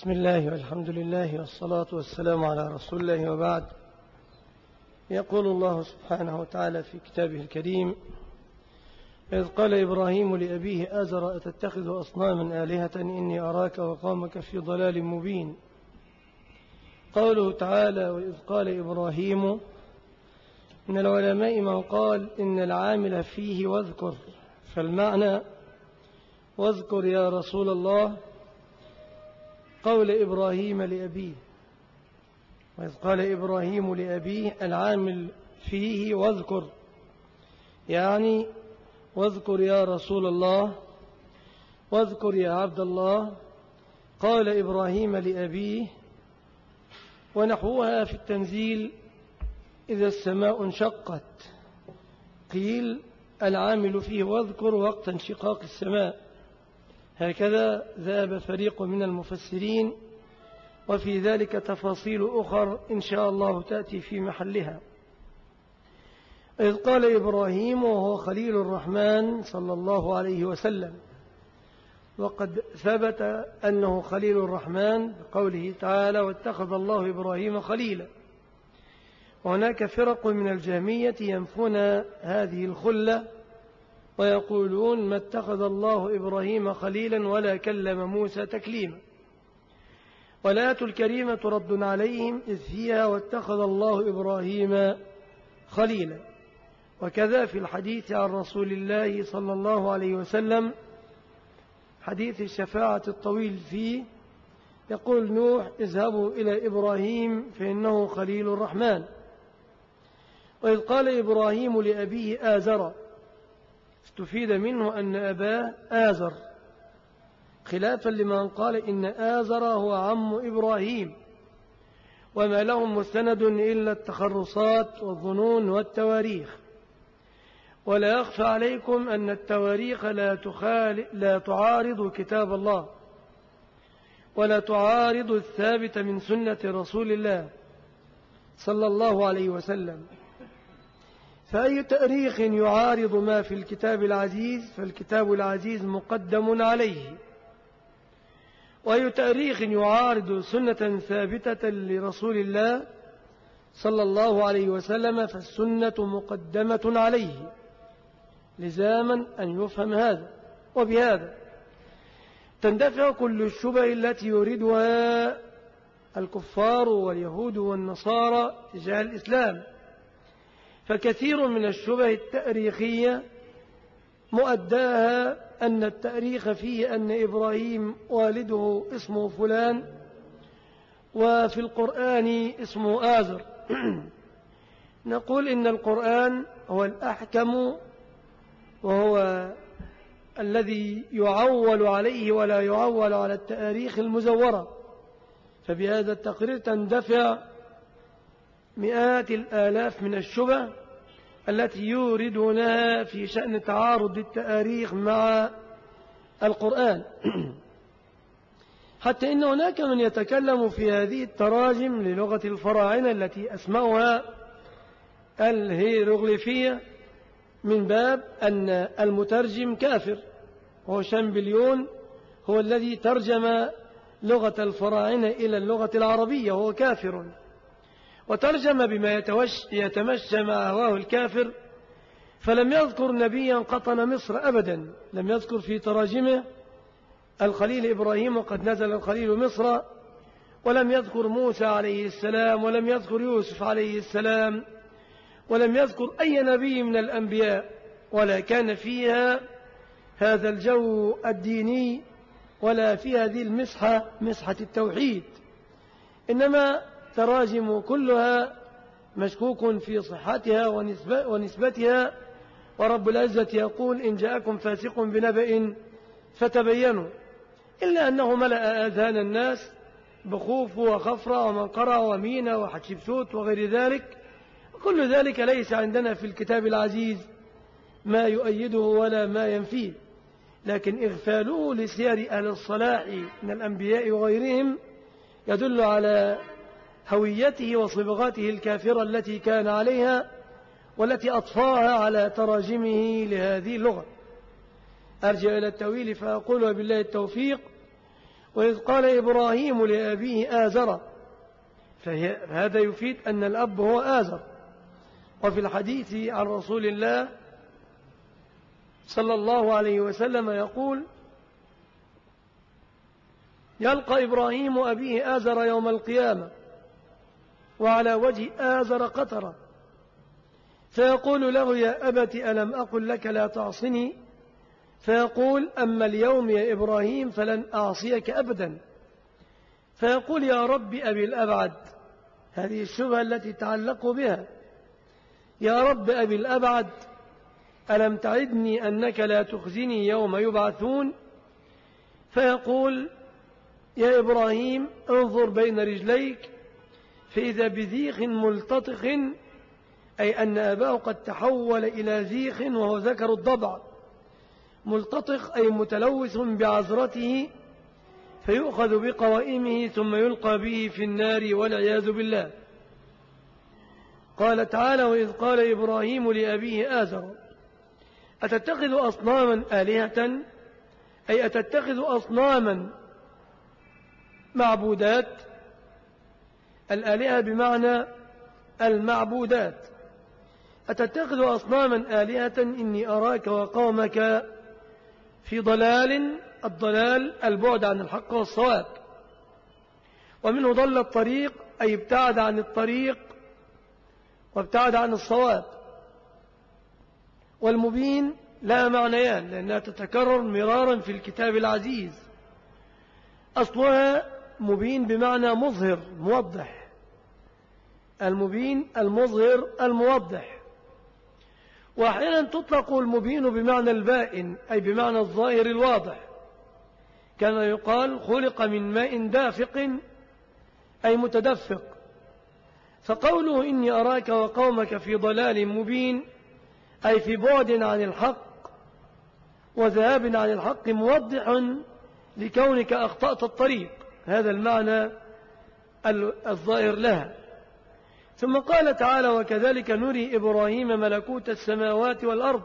بسم الله والحمد لله والصلاة والسلام على رسول الله وبعد. يقول الله سبحانه وتعالى في كتابه الكريم: إذ قال إبراهيم لأبيه آزر أتتخذ أصناما آلهة إني أراك وقومك في ضلال مبين. قوله تعالى: وإذ قال إبراهيم، من العلماء من قال إن العامل فيه واذكر، فالمعنى واذكر يا رسول الله قول إبراهيم لأبيه. وإذ قال إبراهيم لأبيه العامل فيه واذكر، يعني واذكر يا رسول الله، واذكر يا عبد الله قال إبراهيم لأبيه. ونحوها في التنزيل: إذا السماء انشقت، قيل العامل فيه واذكر وقت انشقاق السماء. هكذا ذهب فريق من المفسرين، وفي ذلك تفاصيل أخر إن شاء الله تأتي في محلها. إذ قال إبراهيم وهو خليل الرحمن صلى الله عليه وسلم، وقد ثبت أنه خليل الرحمن بقوله تعالى: واتخذ الله إبراهيم خليلا. وهناك فرق من الجهمية ينفون هذه الخلة ويقولون: ما اتخذ الله إبراهيم خليلا ولا كلم موسى تكليما. والآية الكريمة رد عليهم إذ فيها: واتخذ الله إبراهيم خليلا. وكذا في الحديث عن رسول الله صلى الله عليه وسلم، حديث الشفاعة الطويل فيه، يقول نوح: اذهبوا إلى إبراهيم فإنه خليل الرحمن. وإذ قال إبراهيم لأبيه آزر، استفيد منه أن أباه آزر، خلافا لمن قال إن آزر هو عم إبراهيم، وما لهم مستند إلا التخرصات والظنون والتواريخ. ولا يخفى عليكم أن التواريخ لا تعارض كتاب الله، ولا تعارض الثابت من سنة رسول الله صلى الله عليه وسلم. فأي تاريخ يعارض ما في الكتاب العزيز فالكتاب العزيز مقدم عليه، وأي تاريخ يعارض سنة ثابتة لرسول الله صلى الله عليه وسلم فالسنة مقدمة عليه، لزاما أن يفهم هذا. وبهذا تندفع كل الشبه التي يريدها الكفار واليهود والنصارى تجاه الإسلام. فكثير من الشبه التاريخية مؤداها أن التاريخ فيه أن إبراهيم والده اسمه فلان، وفي القرآن اسمه آزر. نقول إن القرآن هو الأحكم، وهو الذي يعول عليه ولا يعول على التاريخ المزورة. فبهذا التقرير تندفع مئات الآلاف من الشبه التي يوردونها في شأن تعارض التاريخ مع القرآن. حتى إن هناك من يتكلم في هذه التراجم للغة الفراعنة التي أسمعها الهيروغليفية من باب أن المترجم كافر، وهو شامبليون هو الذي ترجم لغة الفراعنة إلى اللغة العربية، وهو كافر، وترجم بما يتمشى مع هواه الكافر. فلم يذكر نبيا قطن مصر أبدا، لم يذكر في تراجمه الخليل إبراهيم وقد نزل الخليل مصر، ولم يذكر موسى عليه السلام، ولم يذكر يوسف عليه السلام، ولم يذكر أي نبي من الأنبياء، ولا كان فيها هذا الجو الديني ولا في هذه المسحة، مسحة التوحيد. إنما تراجم كلها مشكوك في صحتها ونسبتها. ورب العزة يقول: إن جاءكم فاسق بنبأ فتبينوا، إلا أنه ملأ آذان الناس بخوف وخفرة ومنقرة ومينة وحتشبسوت وغير ذلك. كل ذلك ليس عندنا في الكتاب العزيز ما يؤيده ولا ما ينفيه، لكن إغفاله لسير أهل الصلاح من الأنبياء وغيرهم يدل على هويته وصبغاته الكافرة التي كان عليها، والتي أطفاها على تراجمه لهذه اللغة. أرجع إلى التأويل فأقول: وبالله التوفيق. وإذ قال إبراهيم لأبيه آزر، فهذا يفيد أن الأب هو آزر. وفي الحديث عن رسول الله صلى الله عليه وسلم يقول: يلقى إبراهيم أبيه آزر يوم القيامة وعلى وجه آزر قطرة، فيقول له: يا أبت ألم أقل لك لا تعصني؟ فيقول: أما اليوم يا إبراهيم فلن أعصيك أبدا. فيقول: يا رب أبي الأبعد، هذه الشبهة التي تعلق بها، يا رب أبي الأبعد، ألم تعدني أنك لا تخزني يوم يبعثون؟ فيقول: يا إبراهيم انظر بين رجليك فإذا بذيخ ملتطخ، أي أن أباه قد تحول إلى ذيخ وهو ذكر الضبع، ملتطخ أي متلوث بعذرته، فيؤخذ بقوائمه ثم يلقى به في النار والعياذ بالله. قال تعالى: وإذ قال إبراهيم لأبيه آزر أتتخذ أصناما آلهة، أي أتتخذ أصناما معبودات. الآلهة بمعنى المعبودات. أتتخذ أصناما آلهة إني أراك وقومك في ضلال. الضلال البعد عن الحق والصواب، ومنه ضل الطريق أي ابتعد عن الطريق وابتعد عن الصواب. والمبين لا معنيان لأنها تتكرر مرارا في الكتاب العزيز. أصلها مبين بمعنى مظهر موضح، المبين المظهر الموضح. وأحيانا تطلق المبين بمعنى البائن أي بمعنى الظاهر الواضح، كما يقال خلق من ماء دافق أي متدفق. فقوله إني أراك وقومك في ضلال مبين أي في بعد عن الحق وذهاب عن الحق موضح لكونك أخطأت الطريق، هذا المعنى الظاهر لها. ثم قال تعالى: وكذلك نري إبراهيم ملكوت السماوات والأرض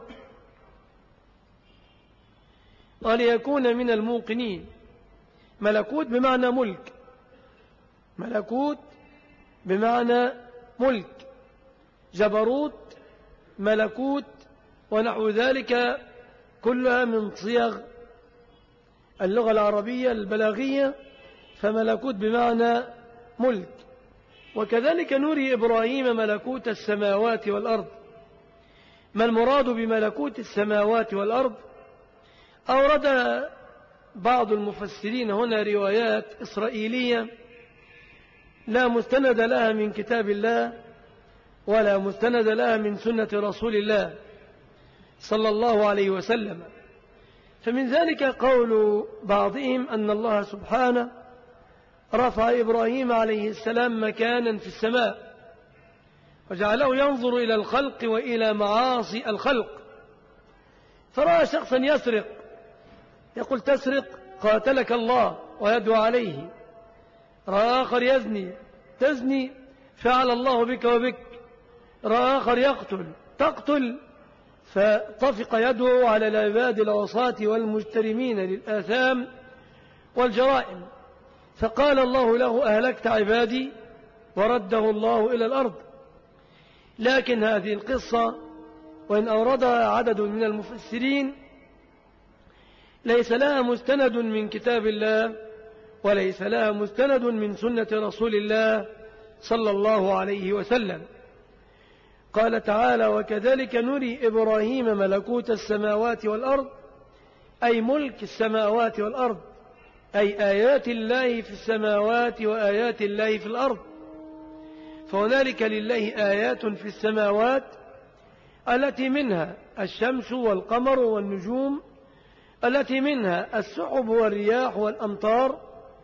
وليكون من الموقنين. ملكوت بمعنى ملك، ملكوت بمعنى ملك، جبروت، ملكوت، ونحو ذلك كلها من صيغ اللغة العربية البلاغية، فملكوت بمعنى ملك. وكذلك نري إبراهيم ملكوت السماوات والأرض. ما المراد بملكوت السماوات والأرض؟ أورد بعض المفسرين هنا روايات إسرائيلية لا مستند لها من كتاب الله ولا مستند لها من سنة رسول الله صلى الله عليه وسلم. فمن ذلك قول بعضهم أن الله سبحانه رفع إبراهيم عليه السلام مكانا في السماء وجعله ينظر إلى الخلق وإلى معاصي الخلق، فرأى شخصا يسرق، يقول: تسرق قاتلك الله، ويدعو عليه. رأى آخر يزني، تزني فعل الله بك وبك. رأى آخر يقتل، تقتل. فطفق يدعو على العباد العصاة والمجترمين للآثام والجرائم، فقال الله له: أهلكت عبادي، ورده الله إلى الأرض. لكن هذه القصة وإن أوردها عدد من المفسرين ليس لها مستند من كتاب الله وليس لها مستند من سنة رسول الله صلى الله عليه وسلم. قال تعالى: وكذلك نري إبراهيم ملكوت السماوات والأرض، أي ملك السماوات والأرض، أي آيات الله في السماوات وآيات الله في الأرض. فهنالك لله آيات في السماوات التي منها الشمس والقمر والنجوم، التي منها السحب والرياح والأمطار.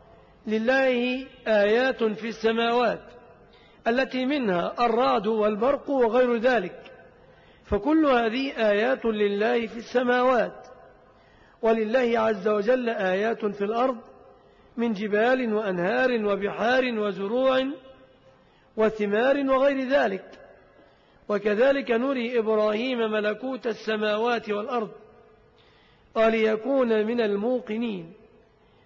لله آيات في السماوات التي منها الرعد والبرق وغير ذلك. فكل هذه آيات لله في السماوات. ولله عز وجل آيات في الأرض من جبال وأنهار وبحار وزروع وثمار وغير ذلك. وكذلك نري إبراهيم ملكوت السماوات والأرض وليكون من الموقنين،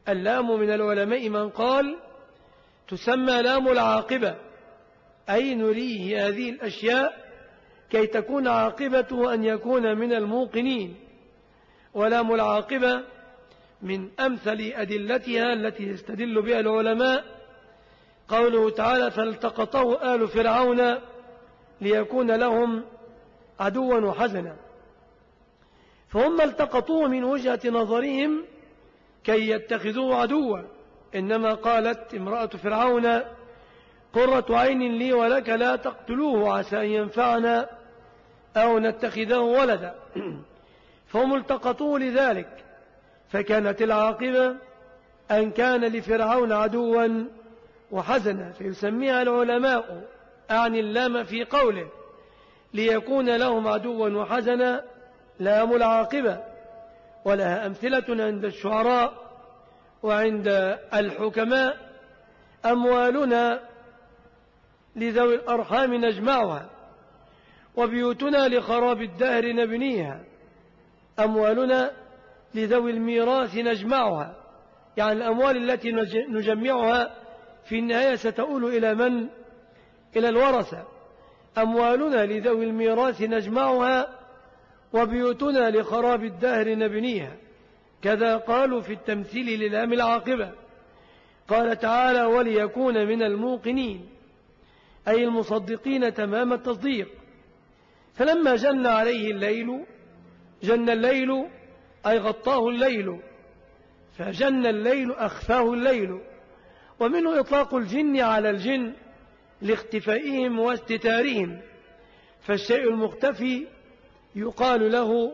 اللام من العلماء من قال تسمى لام العاقبة، أي نريه هذه الأشياء كي تكون عاقبته أن يكون من الموقنين. ولام العاقبة من أمثل أدلتها التي يستدل بها العلماء قوله تعالى فالتقطه آل فرعون ليكون لهم عدوا وحزنا. فهم التقطوه من وجهة نظرهم كي يتخذوه عدوا، إنما قالت امرأة فرعون قرة عين لي ولك لا تقتلوه عسى أن ينفعنا أو نتخذه ولدا. فهم التقطوه لذلك، فكانت العاقبة أن كان لفرعون عدوا وحزنا، فيسميها العلماء أعني اللام في قوله ليكون لهم عدوا وحزنا لام العاقبة. ولها أمثلة عند الشعراء وعند الحكماء: أموالنا لذوي الأرحام نجمعها وبيوتنا لخراب الدهر نبنيها. أموالنا لذوي الميراث نجمعها، يعني الأموال التي نجمعها في النهاية ستؤول إلى من؟ إلى الورثة. أموالنا لذوي الميراث نجمعها وبيوتنا لخراب الدهر نبنيها. كذا قالوا في التمثيل للام العاقبة. قال تعالى وليكون من الموقنين، أي المصدقين تمام التصديق. فلما جن عليه الليل، جن الليل أي غطاه الليل، فجن الليل أخفاه الليل. ومنه إطلاق الجن على الجن لاختفائهم واستتارهم، فالشيء المختفي يقال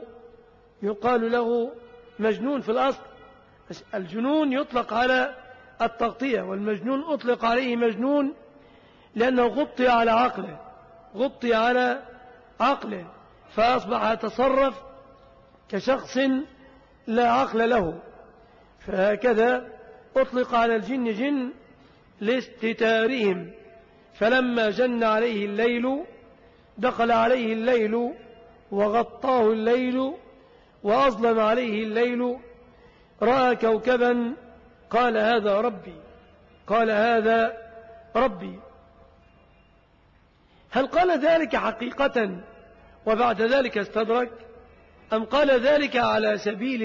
له مجنون في الأصل. الجنون يطلق على التغطية، والمجنون أطلق عليه مجنون لأنه غطي على عقله فأصبح يتصرف كشخص لا عقل له. فهكذا أطلق على الجن جن لاستتارهم. فلما جن عليه الليل دخل عليه الليل وغطاه الليل وأظلم عليه الليل، رأى كوكبا قال هذا ربي. هل قال ذلك حقيقة وبعد ذلك استدرك، أم قال ذلك على سبيل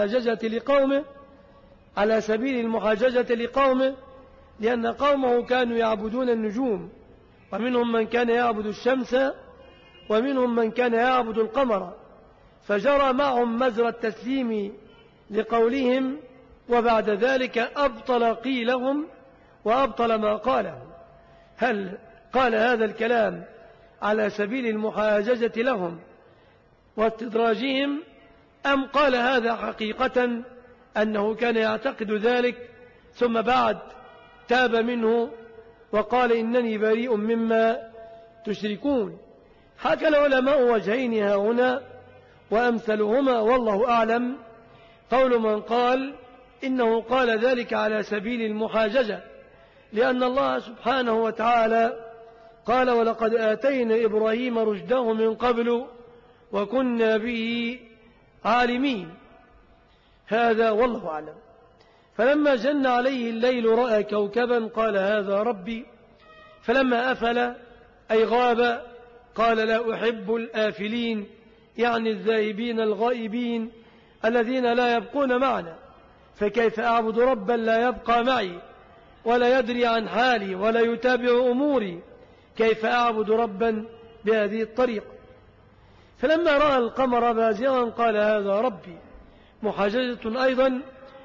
المحاججة لقومه؟ لأن قومه كانوا يعبدون النجوم، ومنهم من كان يعبد الشمس ومنهم من كان يعبد القمر، فجرى معهم مجرى التسليم لقولهم، وبعد ذلك أبطل قيلهم وأبطل ما قالهم. هل قال هذا الكلام على سبيل المحاججة لهم واستدراجهم، أم قال هذا حقيقة أنه كان يعتقد ذلك ثم بعد تاب منه وقال إنني بريء مما تشركون؟ حكى العلماء وجهين هنا وأمثلهما والله أعلم. قول من قال إنه قال ذلك على سبيل المحاججة، لأن الله سبحانه وتعالى قال ولقد آتينا إبراهيم رشده من قبل وكنا به عالمين. هذا والله أعلم. فلما جن عليه الليل رأى كوكبا قال هذا ربي، فلما أفل أي غاب قال لا أحب الآفلين، يعني الذاهبين الغائبين الذين لا يبقون معنا، فكيف أعبد ربا لا يبقى معي ولا يدري عن حالي ولا يتابع أموري؟ كيف أعبد ربا بهذه الطريقة؟ فلما رأى القمر بازغا قال هذا ربي، محاججة أيضا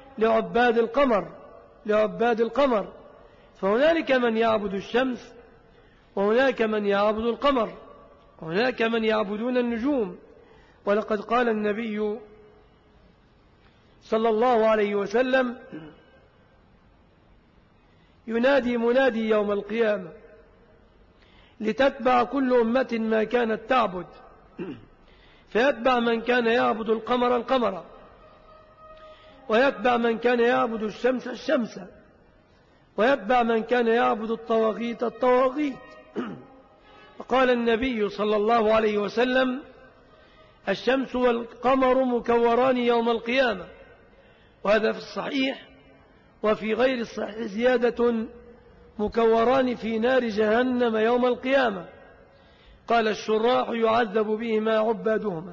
لعباد القمر. فهنالك من يعبد الشمس وهناك من يعبد القمر وهناك من يعبدون النجوم. ولقد قال النبي صلى الله عليه وسلم ينادي منادي يوم القيامة لتتبع كل أمة ما كانت تعبد، فيتبع من كان يعبد القمر ويتبع من كان يعبد الشمس ويتبع من كان يعبد الطواغيت. وقال النبي صلى الله عليه وسلم الشمس والقمر مكوران يوم القيامة، وهذا في الصحيح وفي غير الصحيح زيادة مكوران في نار جهنم يوم القيامة. قال الشراح يعذب بهما عبادهما.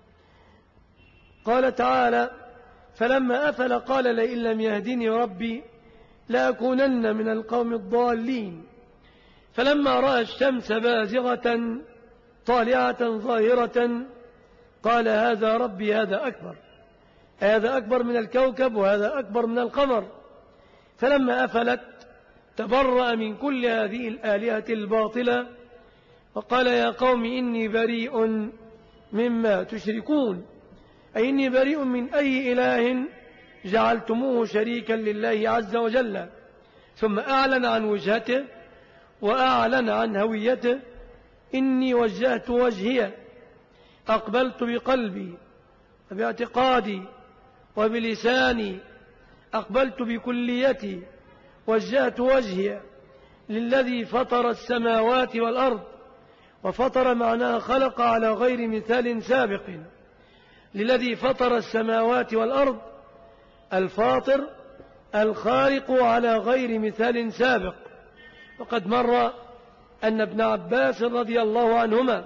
قال تعالى فلما أفل قال لئن لم يهدني ربي لأكونن من القوم الضالين. فلما رأى الشمس بازغة طالعة ظاهرة قال هذا ربي هذا أكبر، هذا أكبر من الكوكب وهذا أكبر من القمر. فلما أفلت تبرأ من كل هذه الآلهة الباطلة وقال يا قوم إني بريء مما تشركون، أي إني بريء من أي إله جعلتموه شريكا لله عز وجل. ثم أعلن عن وجهته وأعلن عن هويته إني وجهت وجهي، أقبلت بقلبي وباعتقادي وبلساني، أقبلت بكليتي، وجهت وجهي للذي فطر السماوات والأرض. وفطر معناها خلق على غير مثال سابق. للذي فطر السماوات والأرض الفاطر الخارق على غير مثال سابق. وقد مر أن ابن عباس رضي الله عنهما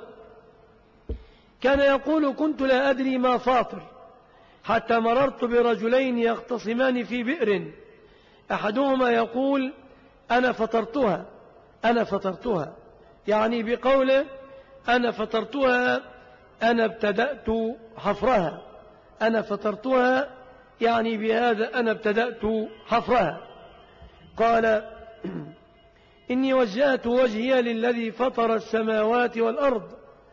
كان يقول كنت لا أدري ما فاطر حتى مررت برجلين يختصمان في بئر، أحدهما يقول أنا فطرتها أنا فطرتها، يعني بقوله أنا فطرتها أنا ابتدأت حفرها، أنا فطرتها يعني بهذا أنا ابتدأت حفرها. قال إني وجهت وجهي للذي فطر السماوات والأرض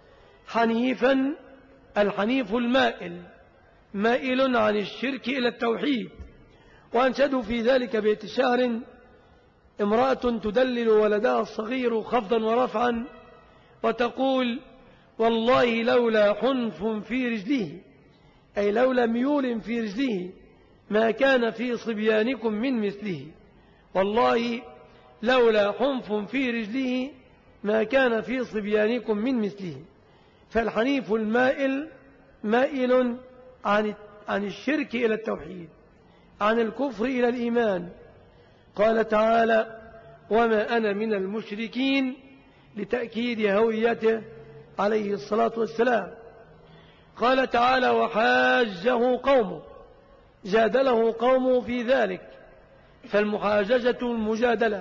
حنيفا، الحنيف المائل، مائل عن الشرك إلى التوحيد. وأنشدوا في ذلك بيت شعر امرأة تدلل ولدها الصغير خفضا ورفعا وتقول والله لولا حنف في رجله، أي لولا ميول في رجله ما كان في صبيانكم من مثله، والله لولا حنف في رجله ما كان في صبيانكم من مثله. فالحنيف المائل مائل عن الشرك إلى التوحيد، عن الكفر إلى الإيمان. قال تعالى وما أنا من المشركين لتأكيد هويته عليه الصلاة والسلام. قال تعالى وحاجه قومه، جادله قومه في ذلك، فالمحاججة المجادلة.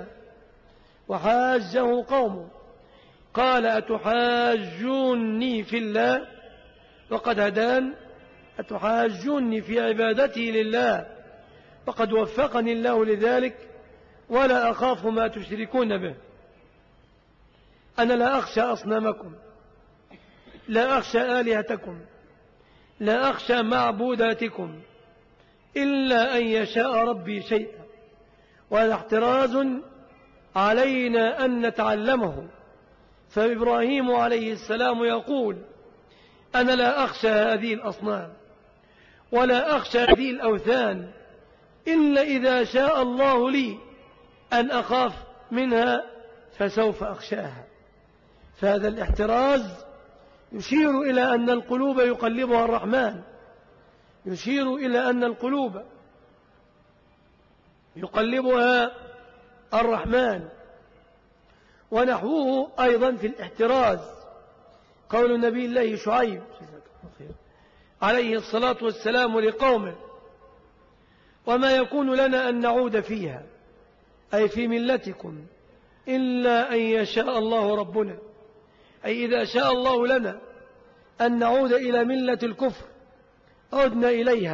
وحاجه قومه قال أتحاجوني في الله وقد هدان، أتحاجوني في عبادتي لله وقد وفقني الله لذلك، ولا أخاف ما تشركون به. أنا لا أخشى أصنامكم، لا أخشى آلهتكم، لا أخشى معبوداتكم، إلا أن يشاء ربي شيئا. وهذا احتراز علينا أن نتعلمه. فإبراهيم عليه السلام يقول أنا لا أخشى هذه الأصنام ولا أخشى هذه الأوثان إلا إذا شاء الله لي أن أخاف منها فسوف أخشاها. فهذا الاحتراز يشير إلى أن القلوب يقلبها الرحمن، يشير إلى أن القلوب يقلبها الرحمن. ونحوه أيضا في الاحتراز قول نبي الله شعيب عليه الصلاة والسلام لقومه وما يكون لنا أن نعود فيها، أي في ملتكم، إلا أن يشاء الله ربنا، أي إذا شاء الله لنا أن نعود إلى ملة الكفر عدنا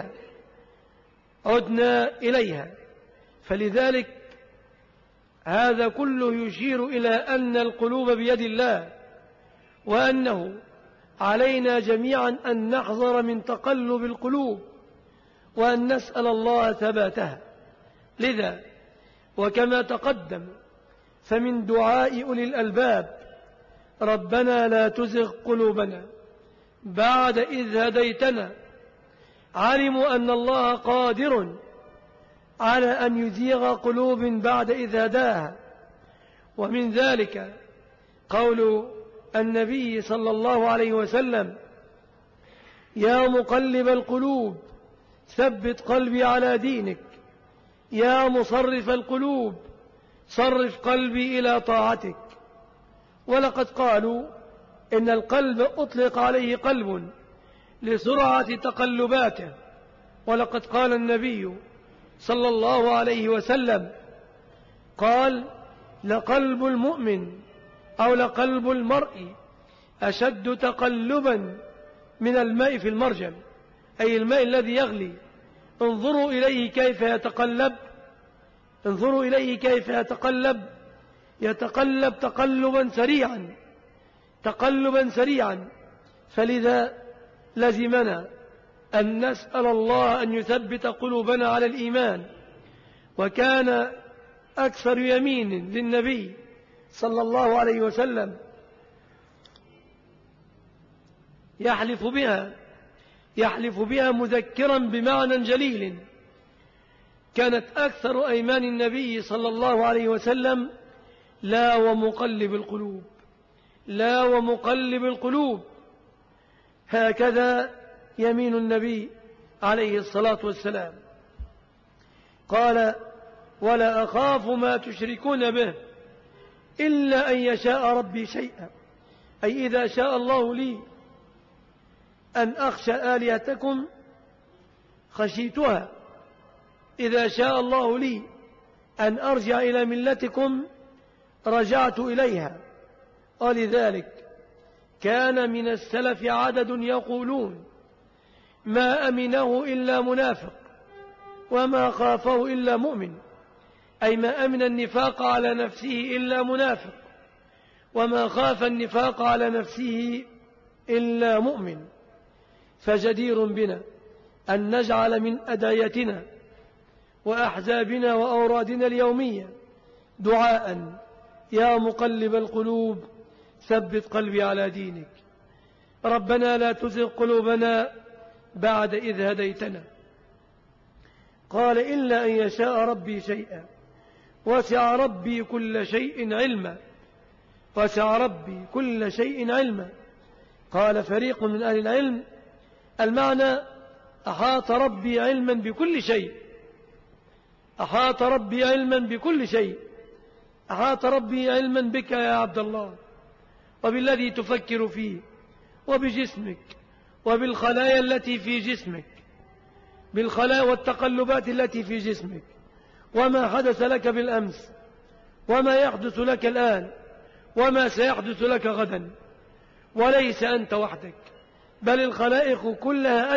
إليها. فلذلك هذا كله يشير إلى أن القلوب بيد الله، وأنه علينا جميعا أن نحذر من تقلب القلوب وأن نسأل الله ثباتها. لذا وكما تقدم فمن دعاء أولي الألباب ربنا لا تزغ قلوبنا بعد إذ هديتنا، علموا أن الله قادر على أن يزيغ قلوب بعد إذ هداها. ومن ذلك قول النبي صلى الله عليه وسلم يا مقلب القلوب ثبت قلبي على دينك، يا مصرف القلوب صرف قلبي إلى طاعتك. ولقد قالوا إن القلب أطلق عليه قلب لسرعة تقلباته، ولقد قال النبي صلى الله عليه وسلم قال: لقلب المؤمن أو لقلب المرء أشد تقلبا من الماء في المرجل، أي الماء الذي يغلي. انظروا إليه كيف يتقلب، انظروا إليه كيف يتقلب تقلبا سريعا. فلذا لزمنا أن نسأل الله أن يثبت قلوبنا على الإيمان. وكان أكثر يمين للنبي صلى الله عليه وسلم يحلف بها مذكرا بمعنى جليل. كانت أكثر أيمان النبي صلى الله عليه وسلم: لا ومقلب القلوب، لا ومقلب القلوب. هكذا يمين النبي عليه الصلاة والسلام. قال: ولا أخاف ما تشركون به إلا أن يشاء ربي شيئا، أي إذا شاء الله لي أن أخشى آلهتكم خشيتها، إذا شاء الله لي أن أرجع إلى ملتكم رجعت إليها. ولذلك كان من السلف عدد يقولون: ما أمنه إلا منافق وما خافه إلا مؤمن، أي ما أمن النفاق على نفسه إلا منافق، وما خاف النفاق على نفسه إلا مؤمن. فجدير بنا أن نجعل من أدعيتنا وأحزابنا وأورادنا اليومية دعاء: يا مقلب القلوب ثبت قلبي على دينك. ربنا لا تزغ قلوبنا بعد إذ هديتنا. قال: إلا أن يشاء ربي شيئا وسع ربي كل شيء علما، وسع ربي كل شيء علما. قال فريق من أهل العلم: المعنى أحاط ربي علما بكل شيء، أحاط ربي علما بكل شيء. أحاط ربي علما بك يا عبد الله، وبالذي تفكر فيه، وبجسمك، وبالخلايا التي في جسمك، بالخلايا والتقلبات التي في جسمك، وما حدث لك بالأمس، وما يحدث لك الآن، وما سيحدث لك غدا. وليس أنت وحدك، بل الخلائق كلها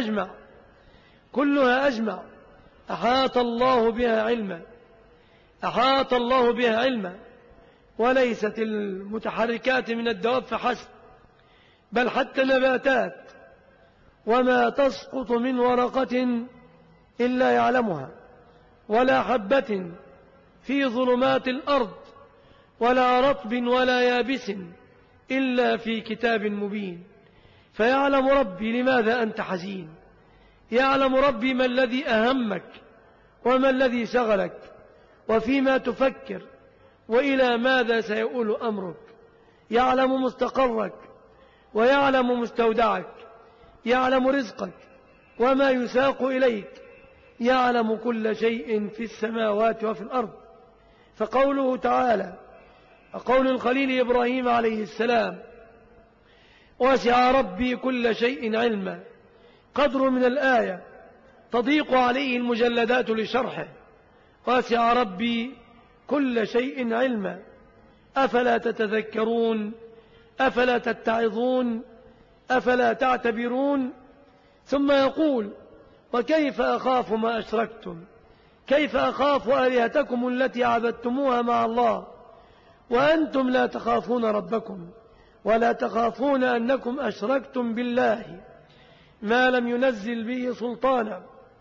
أجمع أحاط الله بها علما، أحاط الله بها علما. وليست المتحركات من الدواب فحسب، بل حتى النباتات وما تسقط من ورقة إلا يعلمها، ولا حبة في ظلمات الأرض، ولا رطب ولا يابس إلا في كتاب مبين. فيعلم ربي لماذا أنت حزين، يعلم ربي ما الذي أهمك وما الذي شغلك وفيما تفكر وإلى ماذا سيؤول أمرك. يعلم مستقرك ويعلم مستودعك، يعلم رزقك وما يساق إليك، يعلم كل شيء في السماوات وفي الأرض. فقوله تعالى قول الخليل إبراهيم عليه السلام: وسع ربي كل شيء علما، قدر من الآية تضيق عليه المجلدات لشرحه. وسع ربي كل شيء علما، أفلا تتذكرون، أفلا تتعظون، أفلا تعتبرون. ثم يقول: وكيف أخاف ما أشركتم، كيف أخاف آلهتكم التي عبدتموها مع الله وأنتم لا تخافون ربكم ولا تخافون أنكم أشركتم بالله ما لم ينزل به سلطانا،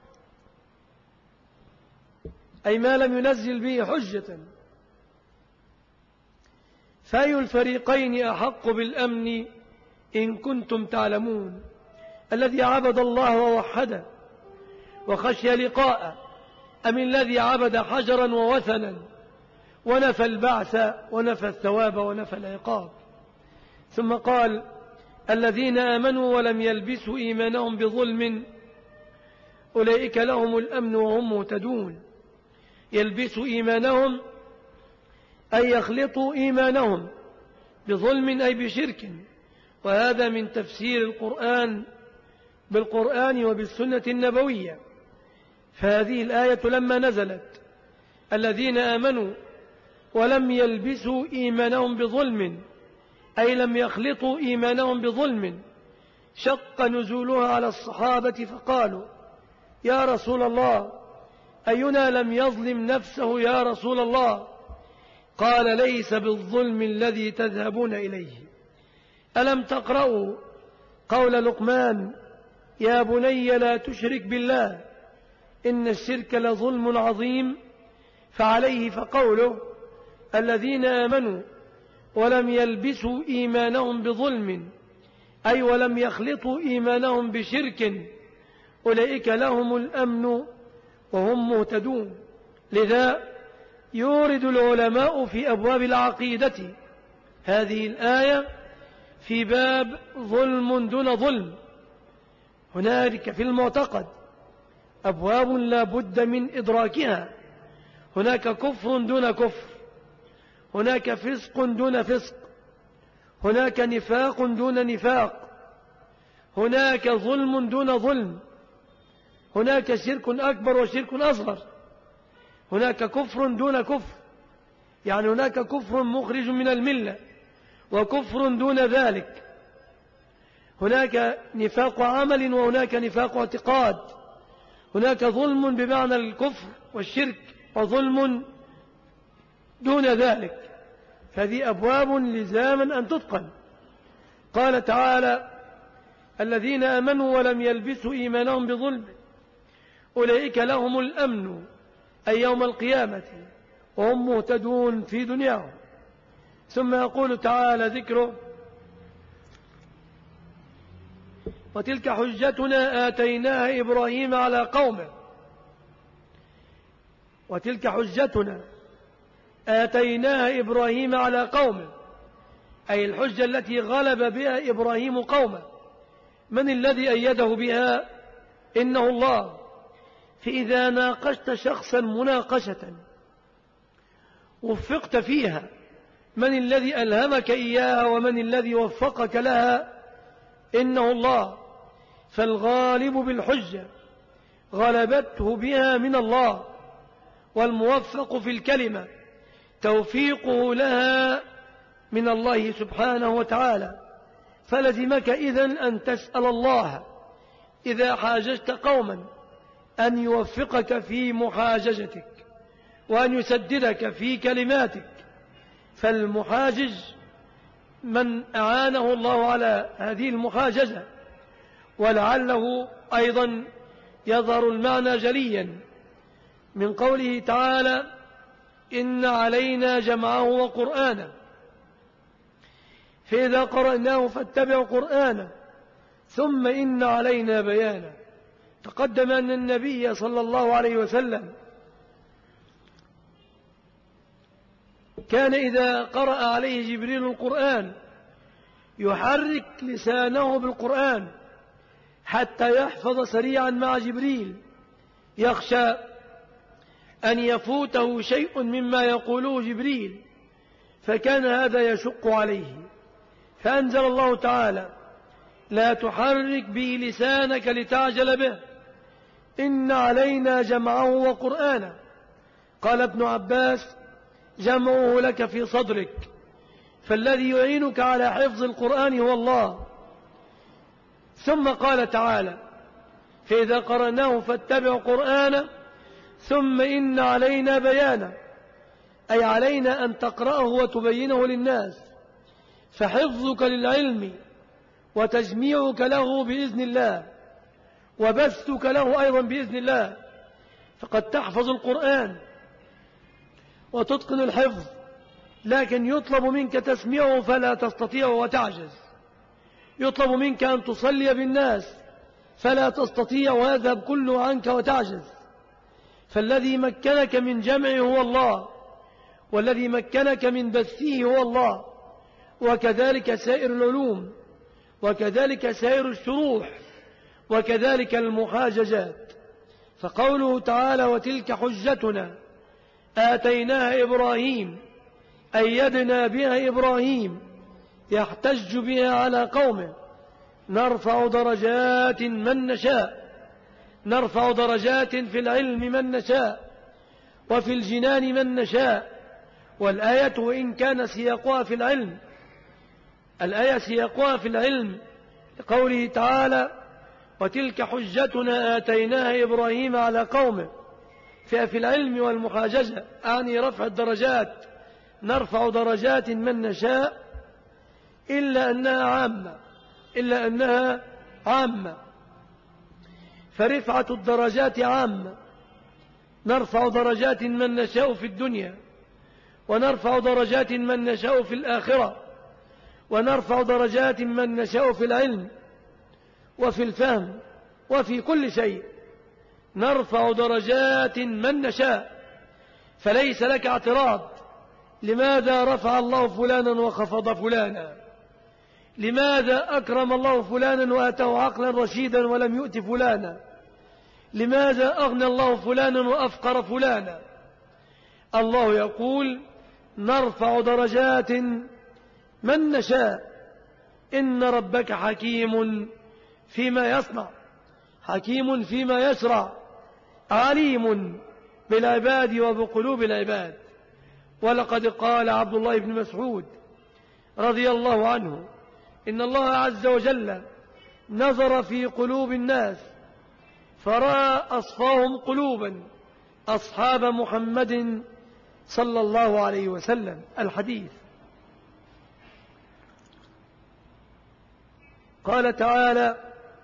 أي ما لم ينزل به حجة. فأي الفريقين أحق بالأمن إن كنتم تعلمون؟ الذي عبد الله ووحده وخشي لقاءه، أم الذي عبد حجرا ووثنا ونفى البعث ونفى الثواب ونفى العقاب؟ ثم قال: الذين آمنوا ولم يلبسوا إيمانهم بظلم أولئك لهم الأمن وهم مهتدون. يلبسوا إيمانهم أي يخلطوا إيمانهم بظلم أي بشرك، وهذا من تفسير القرآن بالقرآن وبالسنة النبوية. فهذه الآية لما نزلت الذين آمنوا ولم يلبسوا إيمانهم بظلم أي لم يخلطوا إيمانهم بظلم، شق نزولها على الصحابة فقالوا يا رسول الله أينا لم يظلم نفسه يا رسول الله؟ قال ليس بالظلم الذي تذهبون إليه. ألم تقرأوا قول لقمان يا بني لا تشرك بالله إن الشرك لظلم عظيم؟ فعليه فقوله الذين آمنوا ولم يلبسوا إيمانهم بظلم أي ولم يخلطوا إيمانهم بشرك أولئك لهم الأمن وهم مهتدون. لذا يورد العلماء في أبواب العقيدة هذه الآية في باب ظلم دون ظلم. هنالك في المعتقد أبواب لا بد من إدراكها، هناك كفر دون كفر، هناك فسق دون فسق، هناك نفاق دون نفاق، هناك ظلم دون ظلم، هناك شرك أكبر وشرك أصغر، هناك كفر دون كفر، يعني هناك كفر مخرج من الملة وكفر دون ذلك، هناك نفاق عمل وهناك نفاق اعتقاد، هناك ظلم بمعنى الكفر والشرك وظلم دون ذلك. هذه أبواب لزاما أن تتقن. قال تعالى الذين آمنوا ولم يلبسوا إيمانهم بظلم أولئك لهم الأمن أي يوم القيامة وهم مهتدون في دنياهم. ثم يقول تعالى ذكره وتلك حجتنا آتيناها إبراهيم على قومه، وتلك حجتنا آتيناها إبراهيم على قومه أي الحجة التي غلب بها إبراهيم قومه. من الذي أيده بها؟ إنه الله. فإذا ناقشت شخصا مناقشة وفقت فيها من الذي ألهمك إياها ومن الذي وفقك لها؟ إنه الله. فالغالب بالحجة غلبته بها من الله، والموفق في الكلمة توفيقه لها من الله سبحانه وتعالى. فلزمك إذن أن تسأل الله إذا حاججت قوما أن يوفقك في محاججتك وأن يسددك في كلماتك. فالمحاجج من أعانه الله على هذه المحاججة، ولعله أيضا يظهر المعنى جليا من قوله تعالى إن علينا جمعه وقرآنه فإذا قرأناه فاتبع قرآنه ثم إن علينا بيانه. تقدم أن النبي صلى الله عليه وسلم كان إذا قرأ عليه جبريل القرآن يحرك لسانه بالقرآن حتى يحفظ سريعا مع جبريل، يخشى أن يفوته شيء مما يقوله جبريل، فكان هذا يشق عليه. فأنزل الله تعالى لا تحرك به لسانك لتعجل به إن علينا جمعه وقرآنه. قال ابن عباس جمعه لك في صدرك، فالذي يعينك على حفظ القرآن هو الله. ثم قال تعالى فإذا قرأناه فاتبع قرآنه ثم إن علينا بيانه، أي علينا أن تقرأه وتبينه للناس. فحفظك للعلم وتجميعك له بإذن الله وبثك له أيضا بإذن الله. فقد تحفظ القرآن وتتقن الحفظ، لكن يطلب منك تسميعه فلا تستطيع وتعجز، يطلب منك أن تصلي بالناس فلا تستطيع ويذهب كله عنك وتعجز. فالذي مكنك من جمعه هو الله، والذي مكنك من بثه هو الله، وكذلك سائر العلوم، وكذلك سائر الشروح، وكذلك المحاججات. فقوله تعالى وتلك حجتنا آتيناها إبراهيم أيدنا بها إبراهيم يحتج بها على قومه نرفع درجات من نشاء، نرفع درجات في العلم من نشاء وفي الجنان من نشاء. والآية وإن كان سياقها في العلم، الآية سياقها في العلم لقوله تعالى وتلك حجتنا آتيناها إبراهيم على قومه، ففي العلم والمحاججة أعني رفع الدرجات، نرفع درجات من نشاء، إلا أنها عامة، فرفعة الدرجات عامة، نرفع درجات من نشاء في الدنيا، ونرفع درجات من نشاء في الآخرة، ونرفع درجات من نشاء في العلم وفي الفهم وفي كل شيء، نرفع درجات من نشاء. فليس لك اعتراض لماذا رفع الله فلانا وخفض فلانا، لماذا أكرم الله فلانا وآتاه عقلا رشيدا ولم يؤت فلانا، لماذا أغنى الله فلانا وأفقر فلانا. الله يقول نرفع درجات من نشاء، إن ربك حكيم فيما يصنع، حكيم فيما يشرع، عليم بالعباد وبقلوب العباد. ولقد قال عبد الله بن مسعود رضي الله عنه إن الله عز وجل نظر في قلوب الناس فرأى أصفاهم قلوبا أصحاب محمد صلى الله عليه وسلم. الحديث. قال تعالى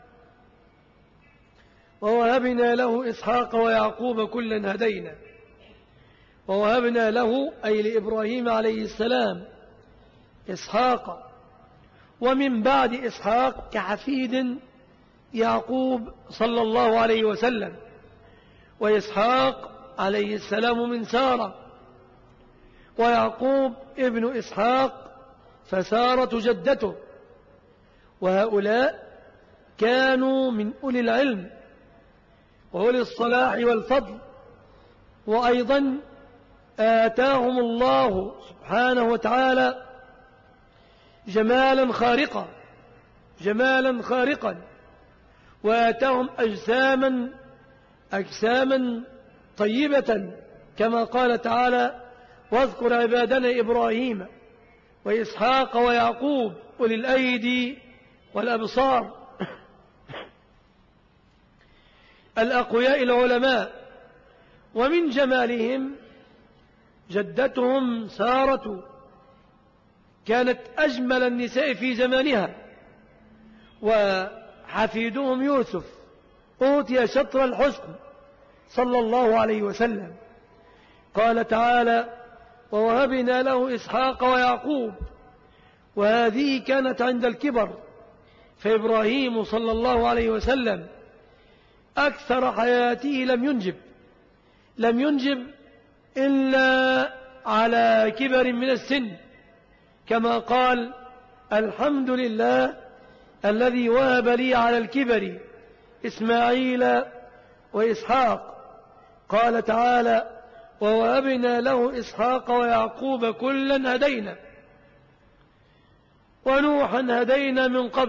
ووهبنا له إسحاق ويعقوب كلا هدينا، ووهبنا له أي لإبراهيم عليه السلام إسحاق، ومن بعد إسحاق كحفيد يعقوب صلى الله عليه وسلم، وإسحاق عليه السلام من سارة، ويعقوب ابن إسحاق فسارة جدته. وهؤلاء كانوا من أولي العلم وأولي الصلاح والفضل، وأيضا آتاهم الله سبحانه وتعالى جمالا خارقا، وآتاهم أجساما طيبة، كما قال تعالى واذكر عبادنا إبراهيم وإسحاق ويعقوب أولي الأيدي والأبصار الأقوياء العلماء. ومن جمالهم جدتهم سارة كانت أجمل النساء في زمانها، وحفيدهم يوسف أوتي شطر الحسن صلى الله عليه وسلم. قال تعالى ووهبنا له إسحاق ويعقوب، وهذه كانت عند الكبر، فإبراهيم صلى الله عليه وسلم أكثر حياته لم ينجب إلا على كبر من السن، كما قال الحمد لله الذي وهب لي على الكبر إسماعيل وإسحاق. قال تعالى ووهبنا له إسحاق ويعقوب كلا هدينا، ونوحا هدينا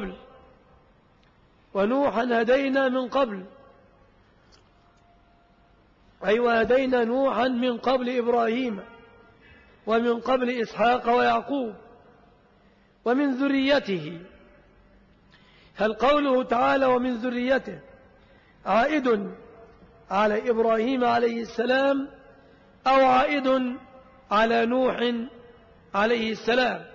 من قبل أي وهدينا نوحا من قبل إبراهيم ومن قبل إسحاق ويعقوب ومن ذريته. هل قوله تعالى ومن ذريته عائد على إبراهيم عليه السلام أو عائد على نوح عليه السلام؟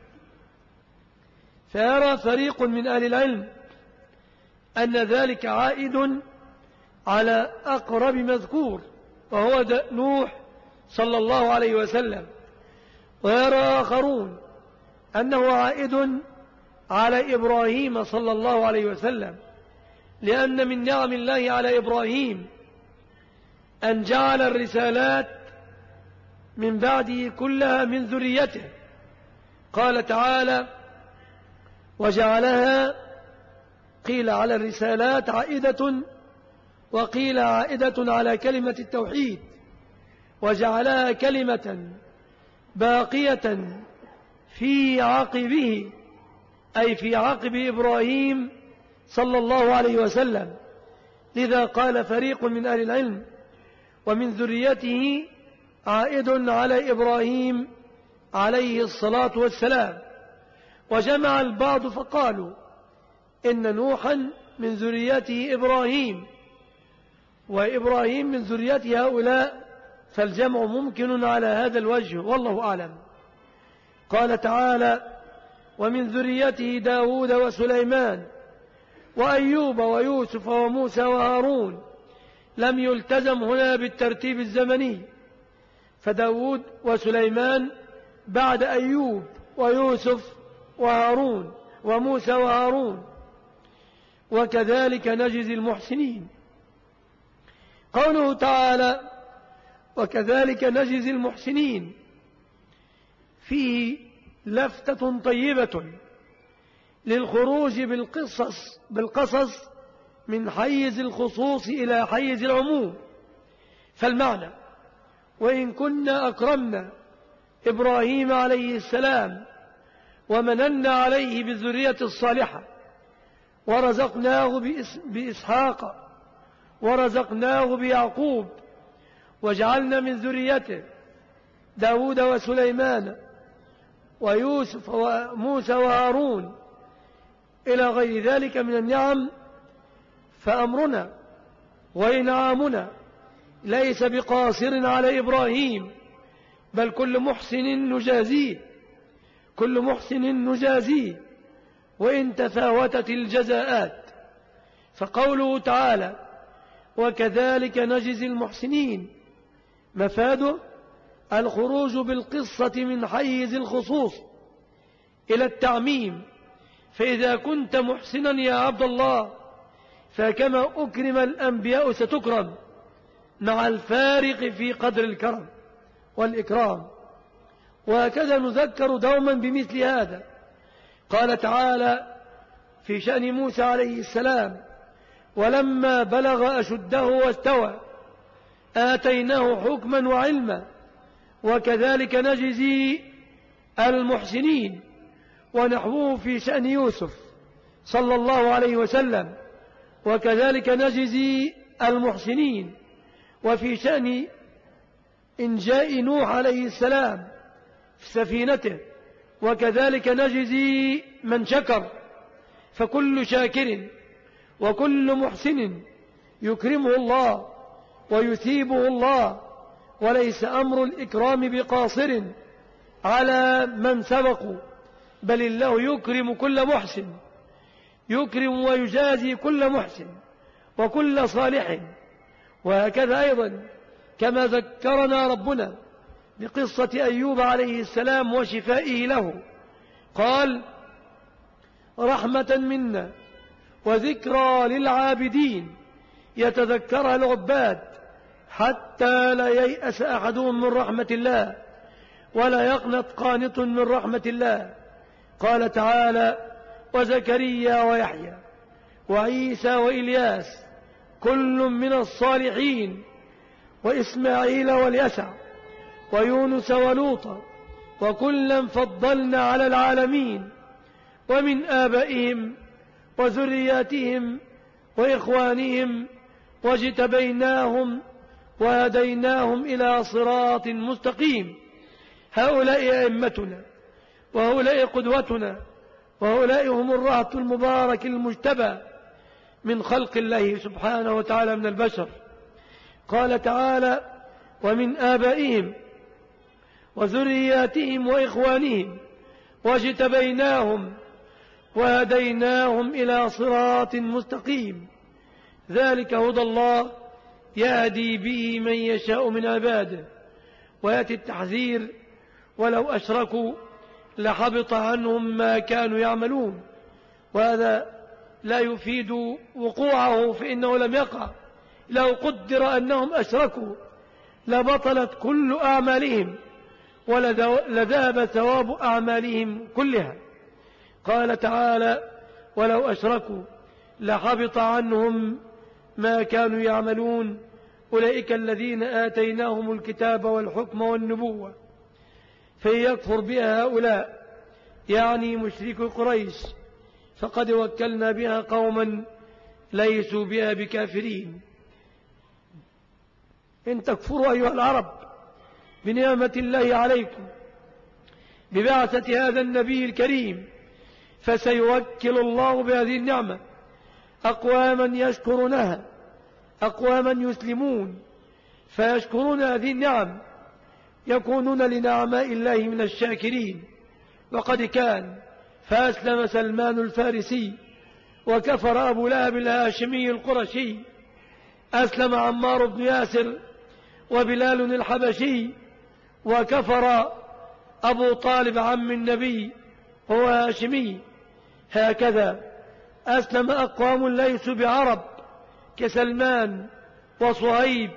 فيرى فريق من أهل العلم أن ذلك عائد على أقرب مذكور وهو نوح صلى الله عليه وسلم، ويرى آخرون أنه عائد على إبراهيم صلى الله عليه وسلم، لأن من نعم الله على إبراهيم أن جعل الرسالات من بعده كلها من ذريته. قال تعالى وجعلها، قيل على الرسالات عائدة، وقيل عائدة على كلمة التوحيد، وجعلها كلمة باقية في عقبه، أي في عقب إبراهيم صلى الله عليه وسلم. لذا قال فريق من أهل العلم: ومن ذريته عائد على إبراهيم عليه الصلاة والسلام. وجمع البعض فقالوا إن نوحا من ذريته إبراهيم، وإبراهيم من ذرية هؤلاء، فالجمع ممكن على هذا الوجه، والله أعلم. قال تعالى: ومن ذريته داود وسليمان وأيوب ويوسف وموسى وهارون. لم يلتزم هنا بالترتيب الزمني، فداود وسليمان بعد أيوب ويوسف وهارون وموسى وهارون. وكذلك نجزي المحسنين. قوله تعالى: وكذلك نجزي المحسنين، فيه لفتة طيبة للخروج بالقصص من حيز الخصوص إلى حيز العموم. فالمعنى: وإن كنا أكرمنا إبراهيم عليه السلام ومننا عليه بالذرية الصالحة، ورزقناه بإسحاق، ورزقناه بيعقوب، وجعلنا من ذريته داود وسليمان ويوسف وموسى وهارون إلى غير ذلك من النعم، فأمرنا وإنعامنا ليس بقاصر على إبراهيم، بل كل محسن نجازيه وإن تفاوتت الجزاءات. فقوله تعالى: وكذلك نجزي المحسنين، مفاده الخروج بالقصة من حيز الخصوص إلى التعميم. فإذا كنت محسنا يا عبد الله، فكما أكرم الأنبياء ستكرم، مع الفارق في قدر الكرم والإكرام. وهكذا نذكر دوما بمثل هذا. قال تعالى في شأن موسى عليه السلام: ولما بلغ أشده واستوى آتيناه حكما وعلما وكذلك نجزي المحسنين. ونحوه في شأن يوسف صلى الله عليه وسلم: وكذلك نجزي المحسنين. وفي شأن إنجاء نوح عليه السلام في سفينته: وكذلك نجزي من شكر. فكل شاكر وكل محسن يكرمه الله ويثيبه الله، وليس أمر الإكرام بقاصر على من سبقوا، بل الله يكرم كل محسن، يكرم ويجازي كل محسن وكل صالح. وهكذا أيضا كما ذكرنا ربنا بقصة أيوب عليه السلام وشفائه له، قال: رحمة منا وذكرى للعابدين يتذكرها العباد حتى لا ييأس أحدهم من رحمة الله ولا يقنط قانط من رحمة الله. قال تعالى: وزكريا ويحيى وعيسى وإلياس كل من الصالحين وإسماعيل واليسع ويونس ولوطا وكلا فضلنا على العالمين ومن آبائهم وذرياتهم وإخوانهم واجتبيناهم وهديناهم إلى صراط مستقيم. هؤلاء أئمتنا وهؤلاء قدوتنا وهؤلاء هم الرهط المبارك المجتبى من خلق الله سبحانه وتعالى من البشر. قال تعالى: ومن آبائهم وذرياتهم وإخوانهم واجتبيناهم وهديناهم إلى صراط مستقيم. ذلك هدى الله يهدي به من يشاء من عباده. ويأتي التحذير: ولو أشركوا لحبط عنهم ما كانوا يعملون. وهذا لا يفيد وقوعه، فإنه لم يقع. لو قدر أنهم أشركوا لبطلت كل أعمالهم ولذهب ثواب أعمالهم كلها. قال تعالى: ولو أشركوا لحبط عنهم ما كانوا يعملون أولئك الذين آتيناهم الكتاب والحكم والنبوة فإن يكفر بها هؤلاء يعني مشركي قريش فقد وكلنا بها قوما ليسوا بها بكافرين. إن تكفروا أيها العرب بنعمة الله عليكم ببعثة هذا النبي الكريم فسيوكل الله بهذه النعمة أقواما يشكرونها، أقواما يسلمون فيشكرون هذه النعم يكونون لنعماء الله من الشاكرين. وقد كان فأسلم سلمان الفارسي وكفر أبو لهب الهاشمي القرشي، أسلم عمار بن ياسر وبلال الحبشي، وكفر أبو طالب عم النبي هو هاشمي. هكذا أسلم أقوام ليسوا بعرب كسلمان وصهيب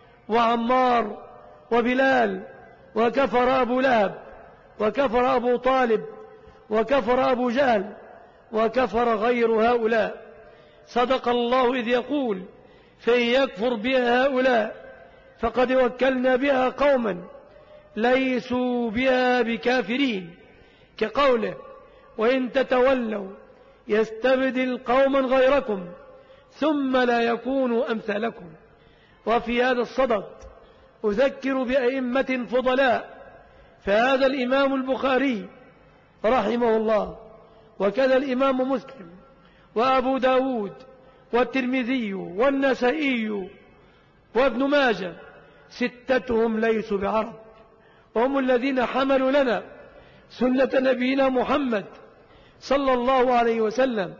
وعمار وبلال، وكفر أبو لهب وكفر أبو طالب وكفر أبو جهل وكفر غير هؤلاء. صدق الله إذ يقول فإن يكفر بها هؤلاء فقد وكلنا بها قوما ليسوا بها بكافرين، كقوله وإن تتولوا يستبدل قوما غيركم ثم لا يكونوا أمثالكم. وفي هذا الصدد أذكر بأئمة فضلاء، فهذا الإمام البخاري رحمه الله، وكذا الإمام مسلم وأبو داود والترمذي والنسائي وابن ماجه، ستتهم ليسوا بعرب، وهم الذين حملوا لنا سنة نبينا محمد صلى الله عليه وسلم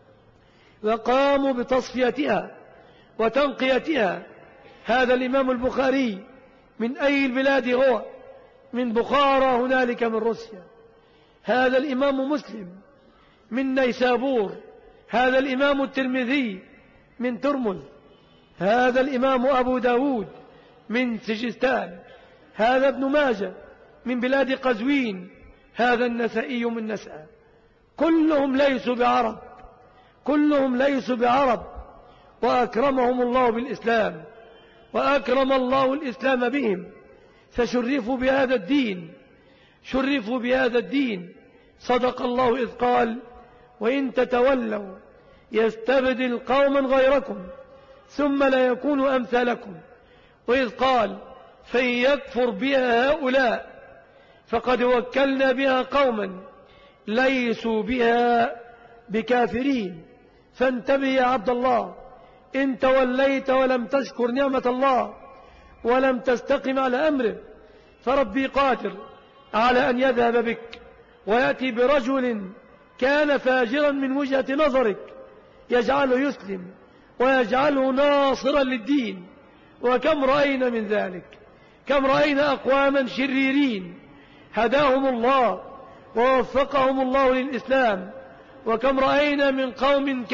وقاموا بتصفيتها وتنقيتها. هذا الإمام البخاري من أي البلاد هو؟ من بخارى هنالك من روسيا. هذا الإمام مسلم من نيسابور. هذا الإمام الترمذي من ترمذ. هذا الإمام أبو داود من سجستان. هذا ابن ماجه من بلاد قزوين. هذا النسائي من نسأ. كلهم ليسوا بعرب، كلهم ليسوا بعرب، وأكرمهم الله بالإسلام، وأكرم الله الإسلام بهم، فشرفوا بهذا الدين، شرفوا بهذا الدين. صدق الله إذ قال وإن تتولوا يستبدل قوما غيركم ثم لا يكونوا أمثالكم. وإذ قال فإن يكفر بها هؤلاء فقد وكلنا بها قوما ليسوا بها بكافرين. فانتبه يا عبد الله، إن توليت ولم تشكر نعمة الله ولم تستقم على أمره فربي قادر على أن يذهب بك ويأتي برجل كان فاجرا من وجهة نظرك يجعله يسلم ويجعله ناصرا للدين. وكم رأينا من ذلك، كم رأينا أقواما شريرين هداهم الله ووفقهم الله للإسلام، وكم رأينا من قوم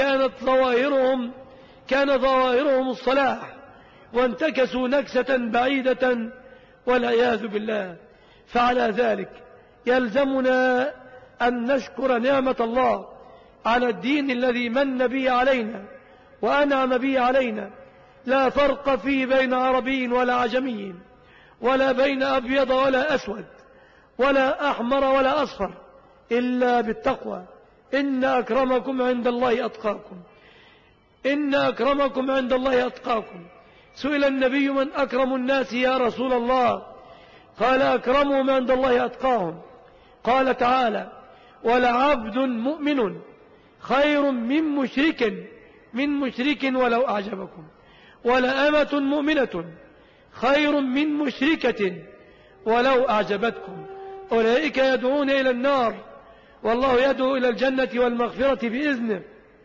كان ظواهرهم الصلاح وانتكسوا نكسة بعيدة والعياذ بالله. فعلى ذلك يلزمنا أن نشكر نعمة الله على الدين الذي من به علينا وأنعم به علينا. لا فرق فيه بين عربي ولا عجمي، ولا بين أبيض ولا أسود، ولا أحمر ولا أصفر، إلا بالتقوى. إن أكرمكم عند الله أتقاكم، إن أكرمكم عند الله أتقاكم. سئل النبي من أكرم الناس يا رسول الله؟ قال أكرمهم عند الله أتقاهم. قال تعالى ولعبد مؤمن خير من مشرك ولو أعجبكم، ولأمة مؤمنة خير من مشركة ولو أعجبتكم. أولئك يدعون إلى النار والله يدعو إلى الجنة والمغفرة بإذنه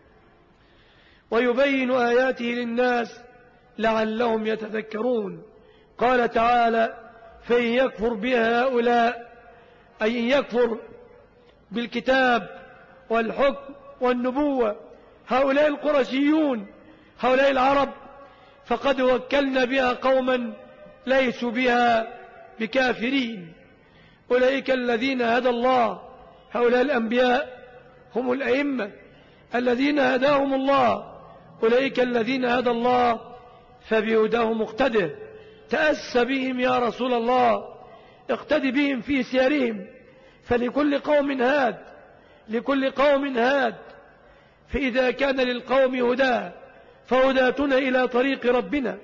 ويبين آياته للناس لعلهم يتذكرون. قال تعالى فإن يكفر بها هؤلاء، أي إن يكفر بالكتاب والحكم والنبوة هؤلاء القرشيون هؤلاء العرب فقد وكلنا بها قوما ليسوا بها بكافرين. أولئك الذين هدى الله، هؤلاء الأنبياء هم الأئمة الذين هداهم الله. أولئك الذين هدى الله فبهداه مقتده. تأس بهم يا رسول الله، اقتد بهم في سيرهم، فلكل قوم هاد، لكل قوم هاد. فإذا كان للقوم هدى فهداتنا إلى طريق ربنا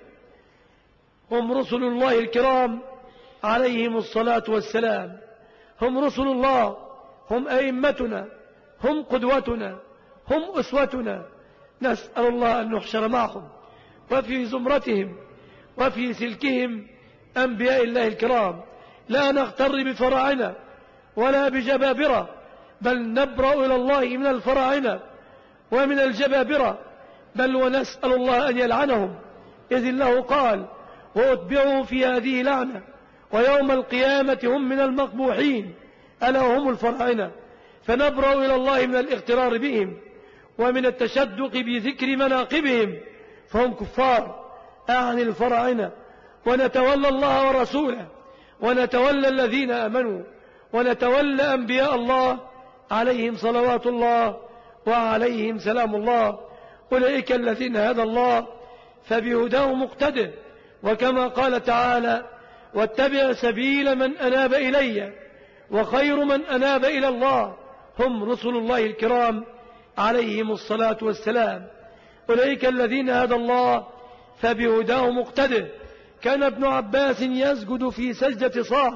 هم رسل الله الكرام عليهم الصلاة والسلام. هم رسل الله، هم أئمتنا، هم قدوتنا، هم أسوتنا. نسأل الله أن نحشر معهم وفي زمرتهم وفي سلكهم أنبياء الله الكرام، لا نغتر بفراعنة ولا بجبابرة، بل نبرأ إلى الله من الفراعنة ومن الجبابرة، بل ونسأل الله أن يلعنهم، إذ الله قال: وأتبعوا في هذه لعنة ويوم القيامة هم من المقبوحين، ألا هم الفراعنة. فنبرأ إلى الله من الاغترار بهم ومن التشدق بذكر مناقبهم، فهم كفار أعني الفراعنة. ونتولى الله ورسوله، ونتولى الذين آمنوا، ونتولى أنبياء الله عليهم صلوات الله وعليهم سلام الله. أولئك الذين هدى الله فبهداه مقتده. وكما قال تعالى: واتبع سبيل من أناب إلي، وخير من أناب إلى الله هم رسل الله الكرام عليهم الصلاة والسلام. أولئك الذين هدى الله فبهداه مقتده. كان ابن عباس يسجد في سجدة صاد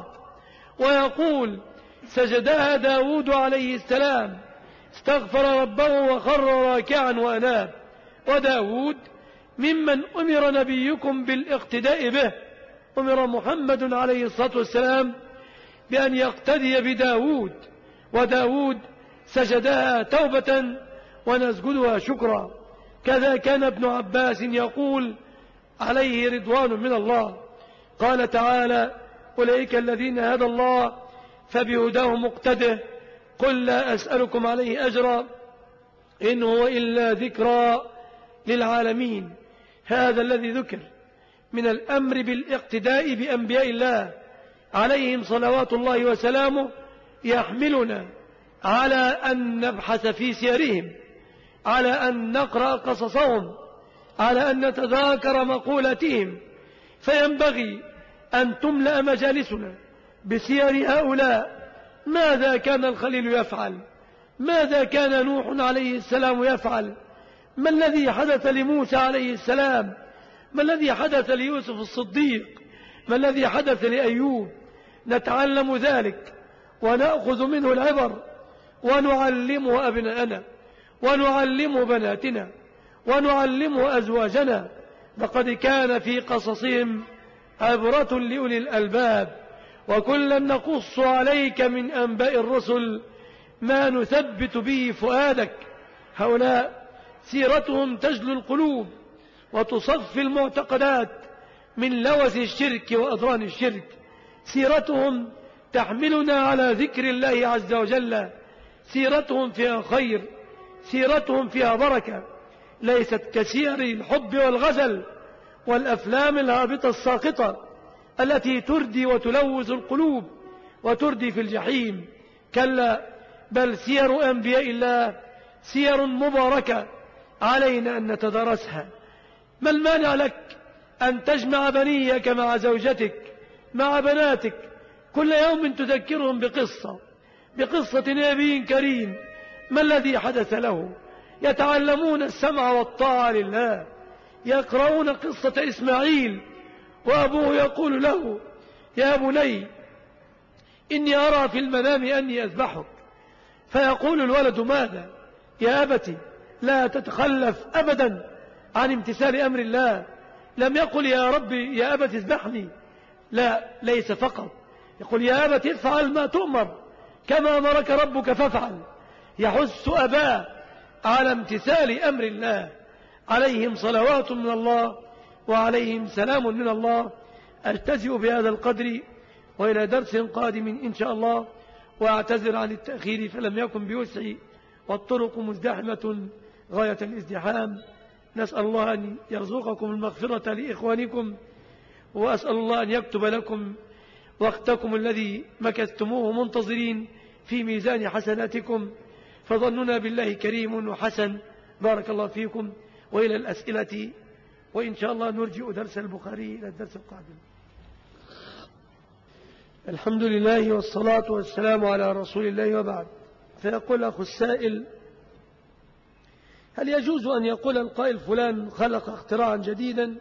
ويقول: سجدها داود عليه السلام، استغفر ربه وخر راكعا وأناب. وداود ممن أمر نبيكم بالاقتداء به، أمر محمد عليه الصلاة والسلام بأن يقتدي بداود، وداود سجدها توبة ونسجدها شكرا. كذا كان ابن عباس يقول عليه رضوان من الله. قال تعالى: أولئك الذين هدى الله فبهداه مقتده. قل لا أسألكم عليه أجرا إن هو إلا ذكرى للعالمين. هذا الذي ذكر من الأمر بالاقتداء بأنبياء الله عليهم صلوات الله وسلامه يحملنا على أن نبحث في سيرهم، على أن نقرأ قصصهم، على أن نتذاكر مقولاتهم. فينبغي أن تملأ مجالسنا بسير هؤلاء. ماذا كان الخليل يفعل؟ ماذا كان نوح عليه السلام يفعل؟ ما الذي حدث لموسى عليه السلام؟ ما الذي حدث ليوسف الصديق؟ ما الذي حدث لأيوب؟ نتعلم ذلك ونأخذ منه العبر ونعلمه أبناءنا، ونعلمه بناتنا، ونعلمه أزواجنا. لقد كان في قصصهم عبرة لأولي الألباب، وكلا نقص عليك من أنباء الرسل ما نثبت به فؤادك. هؤلاء سيرتهم تجلو القلوب وتصفي المعتقدات من لوث الشرك وأضران الشرك. سيرتهم تحملنا على ذكر الله عز وجل. سيرتهم فيها خير، سيرتهم فيها بركة، ليست كسير الحب والغزل والأفلام الهابطة الساقطة التي تردي وتلوث القلوب وتردي في الجحيم. كلا، بل سير أنبياء الله سير مباركة علينا أن نتدارسها. ما المانع لك أن تجمع بنيك مع زوجتك مع بناتك كل يوم تذكرهم بقصة نبي كريم؟ ما الذي حدث له؟ يتعلمون السمع والطاعة لله. يقرؤون قصة إسماعيل وأبوه يقول له: يا بني إني أرى في المنام أني أذبحك. فيقول الولد: ماذا؟ يا أبتي لا تتخلف أبدا عن امتثال أمر الله. لم يقل: يا ربي يا أبت اذبحني، لا، ليس فقط، يقول: يا أبت افعل ما تؤمر كما أمرك ربك فافعل. يحث أباه على امتثال أمر الله. عليهم صلوات من الله وعليهم سلام من الله. أجتزئ بهذا القدر، وإلى درس قادم إن شاء الله، وأعتذر عن التأخير فلم يكن بوسعي والطرق مزدحمة غاية الازدحام. نسأل الله أن يرزقكم المغفرة لإخوانكم، وأسأل الله أن يكتب لكم وقتكم الذي مكثتموه منتظرين في ميزان حسناتكم، فظننا بالله كريم وحسن. بارك الله فيكم. وإلى الأسئلة وإن شاء الله نرجئ درس البخاري إلى الدرس القادم. الحمد لله والصلاة والسلام على رسول الله وبعد. فيقول أخو السائل: هل يجوز أن يقول القائل فلان خلق اختراعا جديدا؟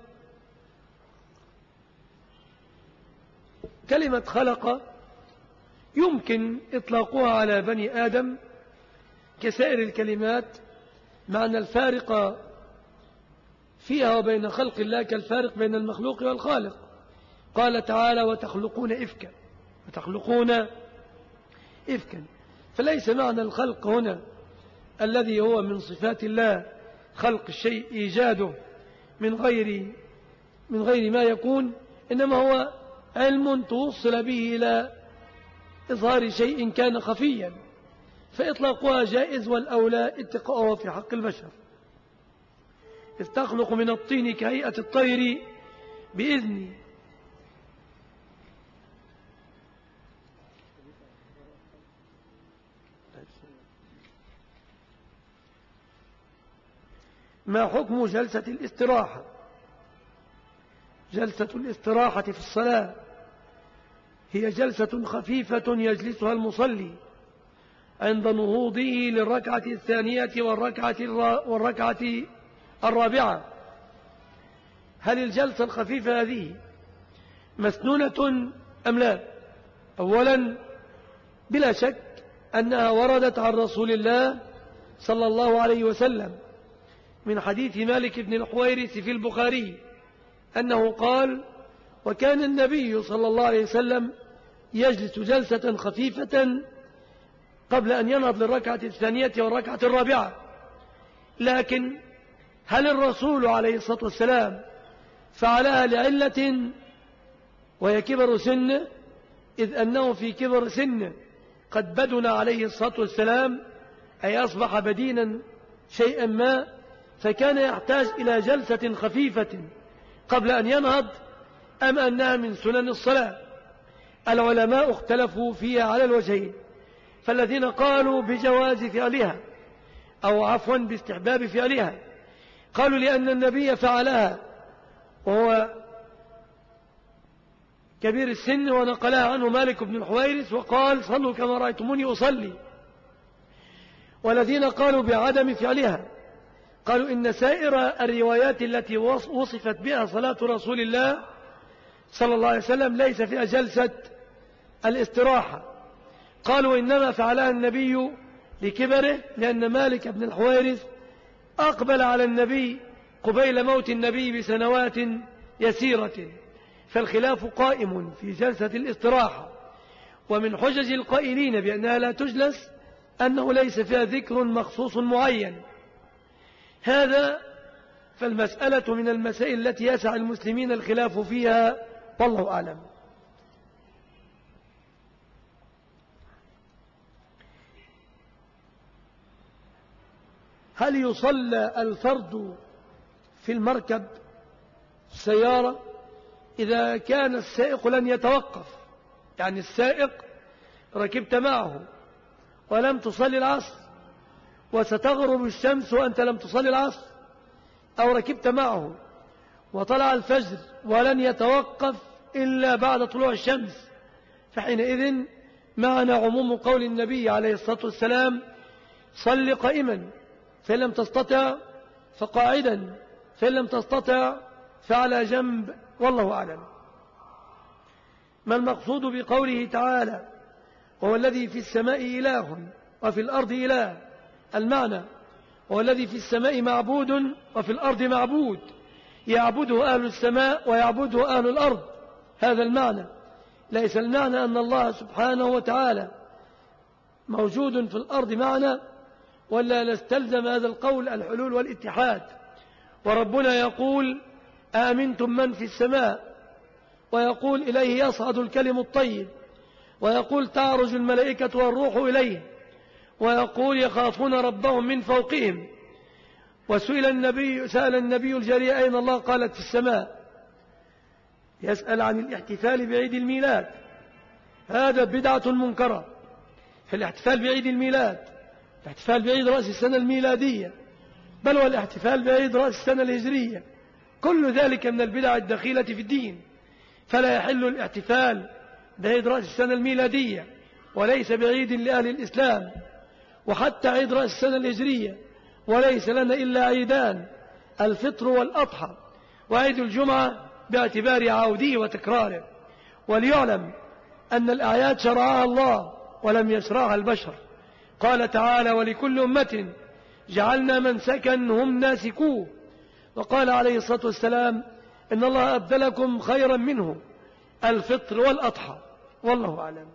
كلمة خلق يمكن إطلاقها على بني آدم كسائر الكلمات، مع أن الفارق فيها وبين خلق الله كالفارق بين المخلوق والخالق. قال تعالى: وتخلقون إفكا. فليس معنى الخلق هنا الذي هو من صفات الله خلق الشيء إيجاده من غير ما يكون، إنما هو علم توصل به إلى إظهار شيء كان خفيا، فإطلاقها جائز والأولى اتقاؤها في حق البشر. إذ تخلق من الطين كهيئة الطير بإذني. ما حكم جلسة الاستراحة؟ جلسة الاستراحة في الصلاة هي جلسة خفيفة يجلسها المصلي عند نهوضه للركعة الثانية والركعة الرابعة. هل الجلسة الخفيفة هذه مسنونة أم لا؟ أولا، بلا شك أنها وردت عن رسول الله صلى الله عليه وسلم من حديث مالك بن الحويرث في البخاري أنه قال: وكان النبي صلى الله عليه وسلم يجلس جلسة خفيفة قبل أن ينهض للركعة الثانية والركعة الرابعة. لكن هل الرسول عليه الصلاة والسلام فعلها لعلة وهي كبر سن؟ إذ أنه في كبر سن قد بدن عليه الصلاة والسلام، أي أصبح بدينا شيئا ما، فكان يحتاج إلى جلسة خفيفة قبل أن ينهض، أم أنها من سنن الصلاة؟ العلماء اختلفوا فيها على الوجهين، فالذين قالوا بجواز فعلها أو عفوا باستحباب فعلها قالوا لأن النبي فعلها وهو كبير السن، ونقلها عنه مالك بن الحويرث وقال: صلوا كما رأيتموني أصلي. والذين قالوا بعدم فعلها قالوا إن سائر الروايات التي وصفت بها صلاة رسول الله صلى الله عليه وسلم ليس فيها جلسة الاستراحة. قالوا إنما فعلها النبي لكبره، لأن مالك بن الحويرث أقبل على النبي قبيل موت النبي بسنوات يسيرة، فالخلاف قائم في جلسة الاستراحة. ومن حجج القائلين بأنها لا تجلس أنه ليس فيها ذكر مخصوص معين. هذا فالمسألة من المسائل التي يسع المسلمين الخلاف فيها، والله أعلم. هل يصلى الفرد في المركب السيارة إذا كان السائق لن يتوقف؟ يعني السائق ركبت معه ولم تصلي العصر وستغرب الشمس وأنت لم تصلي العصر، أو ركبت معه وطلع الفجر ولن يتوقف إلا بعد طلوع الشمس، فحينئذ معنى عموم قول النبي عليه الصلاة والسلام: صل قائما، فإن لم تستطع فقاعدا، فإن لم تستطع فعلى جنب، والله أعلم. ما المقصود بقوله تعالى: وهو الذي في السماء إله وفي الأرض إله؟ المعنى: وهو الذي في السماء معبود وفي الأرض معبود، يعبده أهل السماء ويعبده أهل الأرض، هذا المعنى. ليس المعنى أن الله سبحانه وتعالى موجود في الأرض معنا، ولا نستلزم هذا القول الحلول والاتحاد. وربنا يقول: آمنتم من في السماء، ويقول: إليه يصعد الكلم الطيب، ويقول: تعرج الملائكة والروح إليه، ويقول: يخافون ربهم من فوقهم. سأل النبي الجارية: أين الله؟ قالت: في السماء. يسأل عن الاحتفال بعيد الميلاد، هذا بدعة منكرة. فالاحتفال بعيد الميلاد، الاحتفال بعيد رأس السنة الميلادية، بل والاحتفال بعيد رأس السنة الهجرية، كل ذلك من البدع الدخيلة في الدين. فلا يحل الاحتفال بعيد رأس السنة الميلادية، وليس بعيد لأهل الإسلام، وحتى عيد رأس السنة الهجرية وليس لنا إلا عيدان، الفطر والأضحى، وعيد الجمعة باعتبار عوده وتكراره. وليعلم أن الأعياد شرعها الله ولم يشرعها البشر. قال تعالى: ولكل أمة جعلنا منسكا هم ناسكوه. وقال عليه الصلاة والسلام: إن الله أبدلكم خيرا منه الفطر والأضحى. والله أعلم.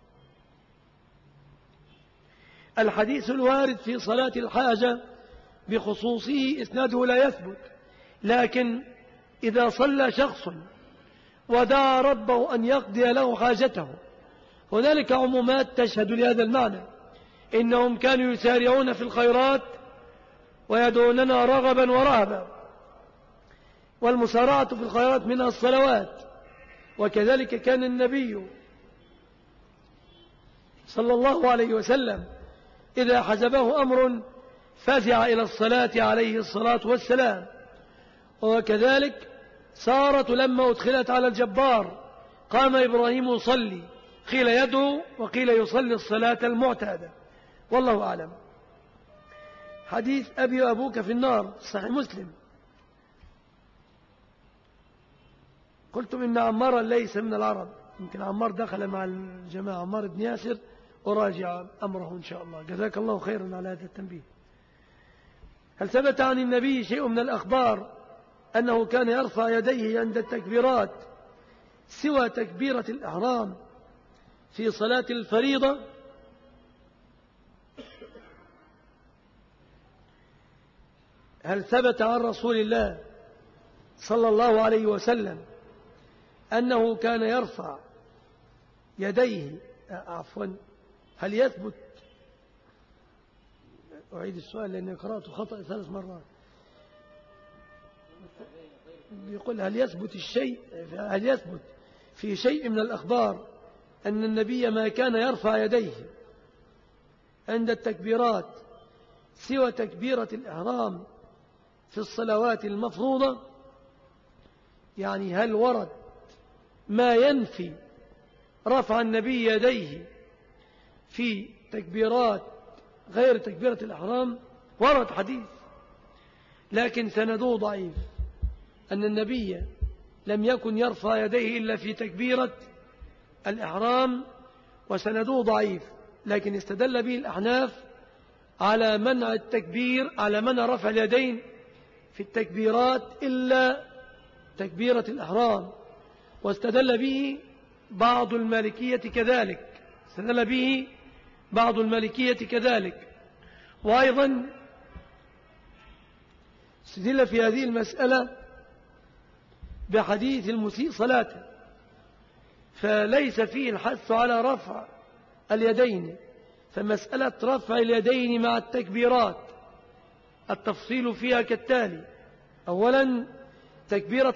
الحديث الوارد في صلاة الحاجة بخصوصه إسناده لا يثبت، لكن إذا صلى شخص ودعا ربه أن يقضي له حاجته، هنالك عمومات تشهد لهذا المعنى: إنهم كانوا يسارعون في الخيرات ويدعوننا رغبا ورهبا، والمسارعة في الخيرات منها الصلوات. وكذلك كان النبي صلى الله عليه وسلم إذا حزبه أمر فزع إلى الصلاة عليه الصلاة والسلام. وكذلك سارة لما أدخلت على الجبار قام إبراهيم يصلي، قيل يدعو وقيل يصلي الصلاة المعتادة. والله أعلم. حديث أبي وأبوك في النار صحيح مسلم. قلتم إن عمارا ليس من العرب، يمكن عمار دخل مع الجماعة، عمار بن ياسر، أراجع أمره إن شاء الله. جزاك الله خيرا على هذا التنبيه. هل ثبت عن النبي شيء من الأخبار أنه كان يرفع يديه عند التكبيرات سوى تكبيرة الإحرام في صلاة الفريضة؟ هل ثبت عن رسول الله صلى الله عليه وسلم أنه كان يرفع يديه هل يثبت؟ أعيد السؤال لأني قرأته خطأ 3 مرات. يقول هل يثبت في شيء من الأخبار أن النبي ما كان يرفع يديه عند التكبيرات سوى تكبيرة الإحرام في الصلوات المفروضة؟ يعني هل ورد ما ينفي رفع النبي يديه في تكبيرات غير تكبيرة الإحرام؟ ورد حديث، لكن سنده ضعيف، أن النبي لم يكن يرفع يديه إلا في تكبيرة الإحرام، وسنده ضعيف، لكن استدل به الأحناف على منع التكبير، على منع رفع اليدين في التكبيرات إلا تكبيرة الإحرام. واستدل به بعض المالكية كذلك، وأيضا استدل في هذه المسألة بحديث المسيء صلاته، فليس فيه الحث على رفع اليدين. فمسألة رفع اليدين مع التكبيرات التفصيل فيها كالتالي: أولا تكبيرة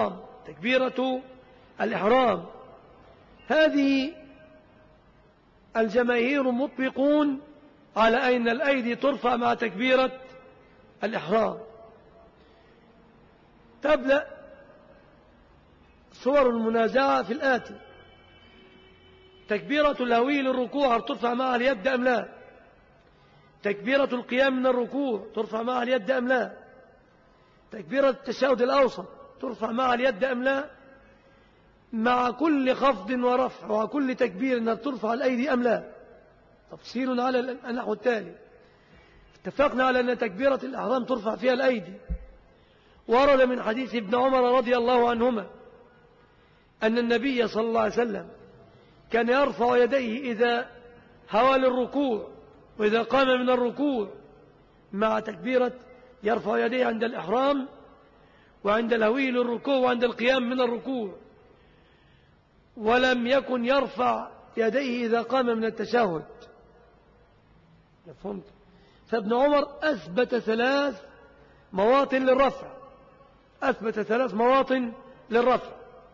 الإحرام هذه الجماهير مطبقون على أن الأيدي ترفع مع تكبيرة الإحرام. تبدأ صور المنازعة في الآتي: تكبيرة الهوي للركوع هل ترفع معها اليد أم لا؟ تكبيرة القيام من الركوع ترفع معها اليد أم لا؟ تكبيرة التشهد الأوسط ترفع معها اليد أم لا؟ مع كل خفض ورفع وكل تكبير أن ترفع الأيدي أم لا؟ تفصيل على النحو التالي: اتفقنا على أن تكبيرة الإحرام ترفع فيها الأيدي. ورد من حديث ابن عمر رضي الله عنهما أن النبي صلى الله عليه وسلم كان يرفع يديه إذا هوى للركوع وإذا قام من الركوع مع تكبيرة، يرفع يديه عند الإحرام وعند الهوي للركوع وعند القيام من الركوع، ولم يكن يرفع يديه إذا قام من التشهد. فهمت؟ فابن عمر أثبت 3 مواطن للرفع: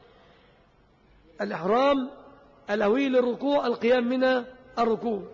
الإحرام، الهوي للركوع، القيام من الركوع.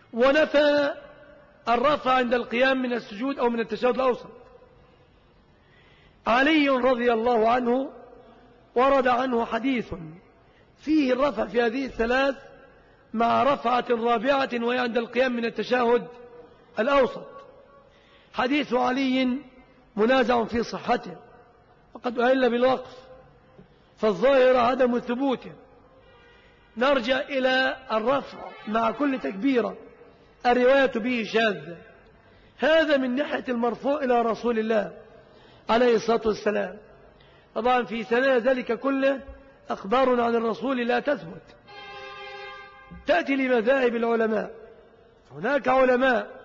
ونفى الرفع عند القيام من السجود أو من التشهد الأوسط. علي رضي الله عنه ورد عنه حديث فيه الرفع في هذه الثلاث مع رفعة رابعة وهي عند القيام من التشهد الأوسط. حديث علي منازع في صحته وقد أهل بالوقف، فالظاهر عدم ثبوته. نرجع إلى الرفع مع كل تكبيرة، الرواية به شاذة. هذا من ناحية المرفوع إلى رسول الله عليه الصلاة والسلام. طبعا في ثنايا ذلك كله أخبار عن الرسول لا تثبت. تأتي لمذاهب العلماء، هناك علماء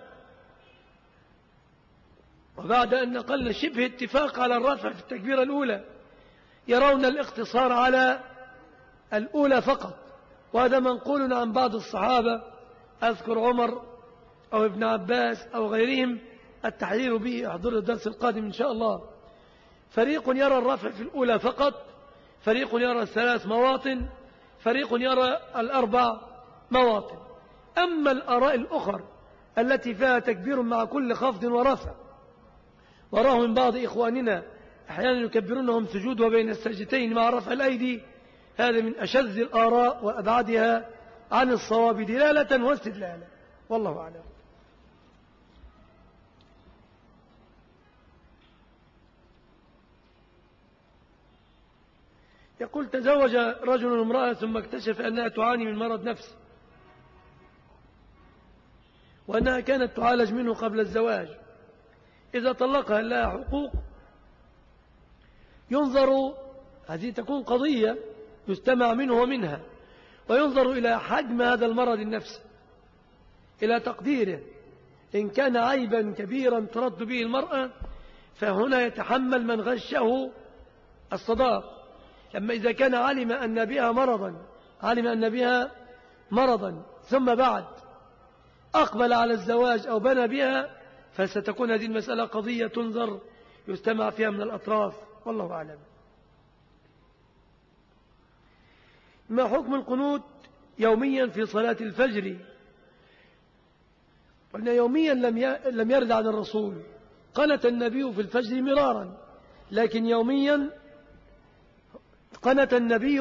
وبعد أن نقلنا شبه اتفاق على الرفع في التكبيرة الأولى يرون الاقتصار على الأولى فقط، وهذا منقول عن بعض الصحابة، أذكر عمر أو ابن عباس أو غيرهم، التحرير به احضر الدرس القادم إن شاء الله. فريق يرى الرفع في الأولى فقط، فريق يرى الثلاث مواطن، فريق يرى الأربع مواطن. أما الآراء الأخر التي فيها تكبير مع كل خفض ورفع، وراه من بعض إخواننا أحيانا يكبرونهم سجود وبين السجدتين مع رفع الأيدي، هذا من أشذ الآراء وأبعدها عن الصواب دلالة واستدلالا، والله أعلم. يقول: تزوج رجل امرأة ثم اكتشف أنها تعاني من مرض نفسي وأنها كانت تعالج منه قبل الزواج. إذا طلقها لها حقوق؟ ينظر، هذه تكون قضية يستمع منه ومنها، وينظر إلى حجم هذا المرض النفسي، إلى تقديره. إن كان عيبا كبيرا ترد به المرأة فهنا يتحمل من غشه الصداق. أما إذا كان علم أن بها مرضا ثم بعد أقبل على الزواج أو بنى بها، فستكون هذه المسألة قضية تنظر يستمع فيها من الأطراف، والله أعلم. ما حكم القنوت يوميا في صلاة الفجر؟ قلنا يوميا لم يرد عن الرسول، قنت النبي في الفجر مرارا، لكن يوميا قنت النبي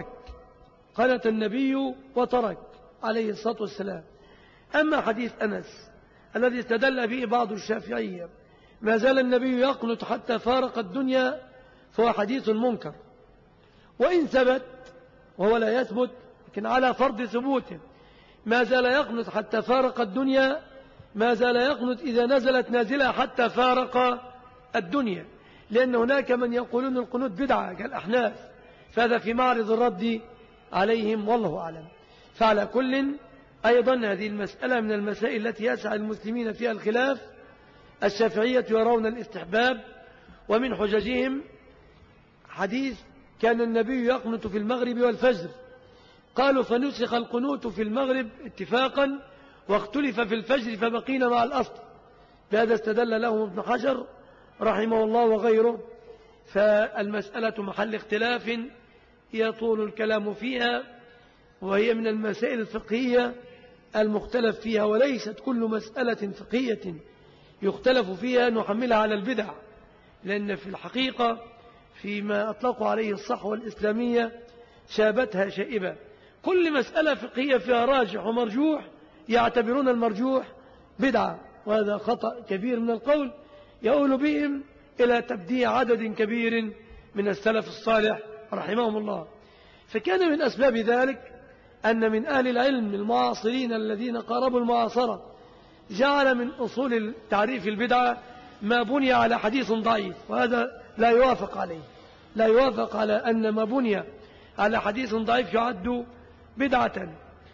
وترك عليه الصلاة والسلام. أما حديث أنس الذي استدل به بعض الشافعية ما زال النبي يقنت حتى فارق الدنيا، فهو حديث منكر، وإن ثبت وهو لا يثبت لكن على فرض ثبوته. ما زال يقنت حتى فارق الدنيا، ما زال يقنت إذا نزلت نازلة حتى فارق الدنيا، لأن هناك من يقولون القنوت بدعة كالأحناف، فهذا في معرض الرد عليهم، والله أعلم. فعلى كل أيضا هذه المسألة من المسائل التي يسعى المسلمين فيها الخلاف. الشافعية يرون الاستحباب، ومن حججهم حديث كان النبي يقنت في المغرب والفجر، قالوا فنسخ القنوت في المغرب اتفاقا واختلف في الفجر فبقينا مع الأصل. بهذا استدل لهم ابن حجر رحمه الله وغيره. فالمسألة محل اختلاف يطول الكلام فيها، وهي من المسائل الفقهية المختلف فيها، وليست كل مسألة فقهية يختلف فيها نحملها على البدع، لأن في الحقيقة فيما أطلقوا عليه الصحوة الإسلامية شابتها شائبة. كل مسألة فقهية فيها راجح ومرجوح يعتبرون المرجوح بدعة، وهذا خطأ كبير من القول يؤول بهم إلى تبديع عدد كبير من السلف الصالح رحمهم الله. فكان من أسباب ذلك أن من أهل العلم المعاصرين الذين قاربوا المعاصرة جعل من أصول التعريف البدعة ما بني على حديث ضعيف، وهذا لا يوافق عليه، لا يوافق على أن ما بني على حديث ضعيف يعد بدعة.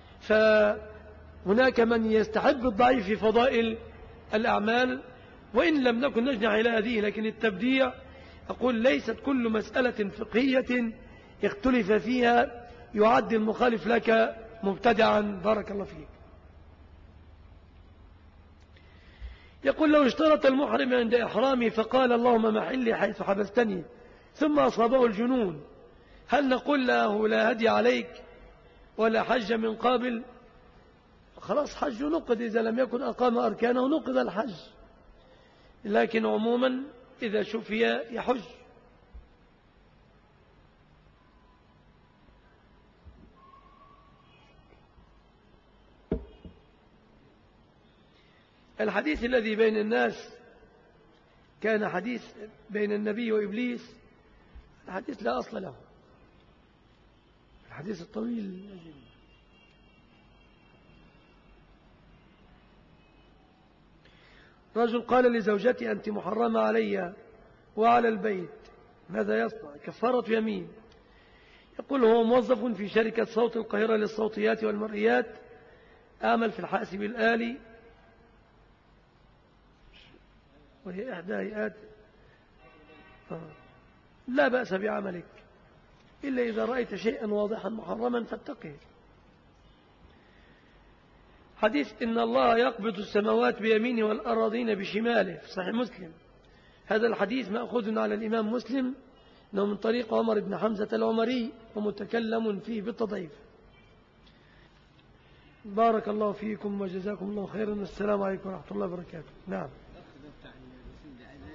فهناك من يستحب الضعيف في فضائل الأعمال، وإن لم نكن نجنح إلى هذه، لكن التبديع أقول ليست كل مسألة فقهية اختلف فيها يعد المخالف لك مبتدعا. بارك الله فيك. يقول: لو اشترط المحرم عند إحرامه فقال اللهم محلي حيث حبستني ثم أصابه الجنون، هل نقول له لا هدي عليك ولا حج من قابل؟ خلاص حج نقض، إذا لم يكن أقام أركانه نقض الحج. لكن عموما إذا شفي يحج. الحديث الذي بين الناس كان حديث بين النبي وإبليس، الحديث لا أصل له، الحديث الطويل. رجل قال لزوجتي أنت محرمة علي وعلى البيت، ماذا يصنع؟ كفارة يمين. يقول هو موظف في شركة صوت القاهرة للصوتيات والمرئيات، أعمل في الحاسب الآلي، وهي إحدى هيئات. لا بأس بعملك إلا إذا رأيت شيئا واضحا محرما فاتقه. حديث إن الله يقبض السماوات بيمينه والأراضين بشماله في صحيح مسلم. هذا الحديث مأخوذ على الإمام مسلم أنه من طريق عمر بن حمزة العمري ومتكلم فيه بالتضعيف. بارك الله فيكم وجزاكم الله خيرا، والسلام عليكم ورحمة الله وبركاته. نعم.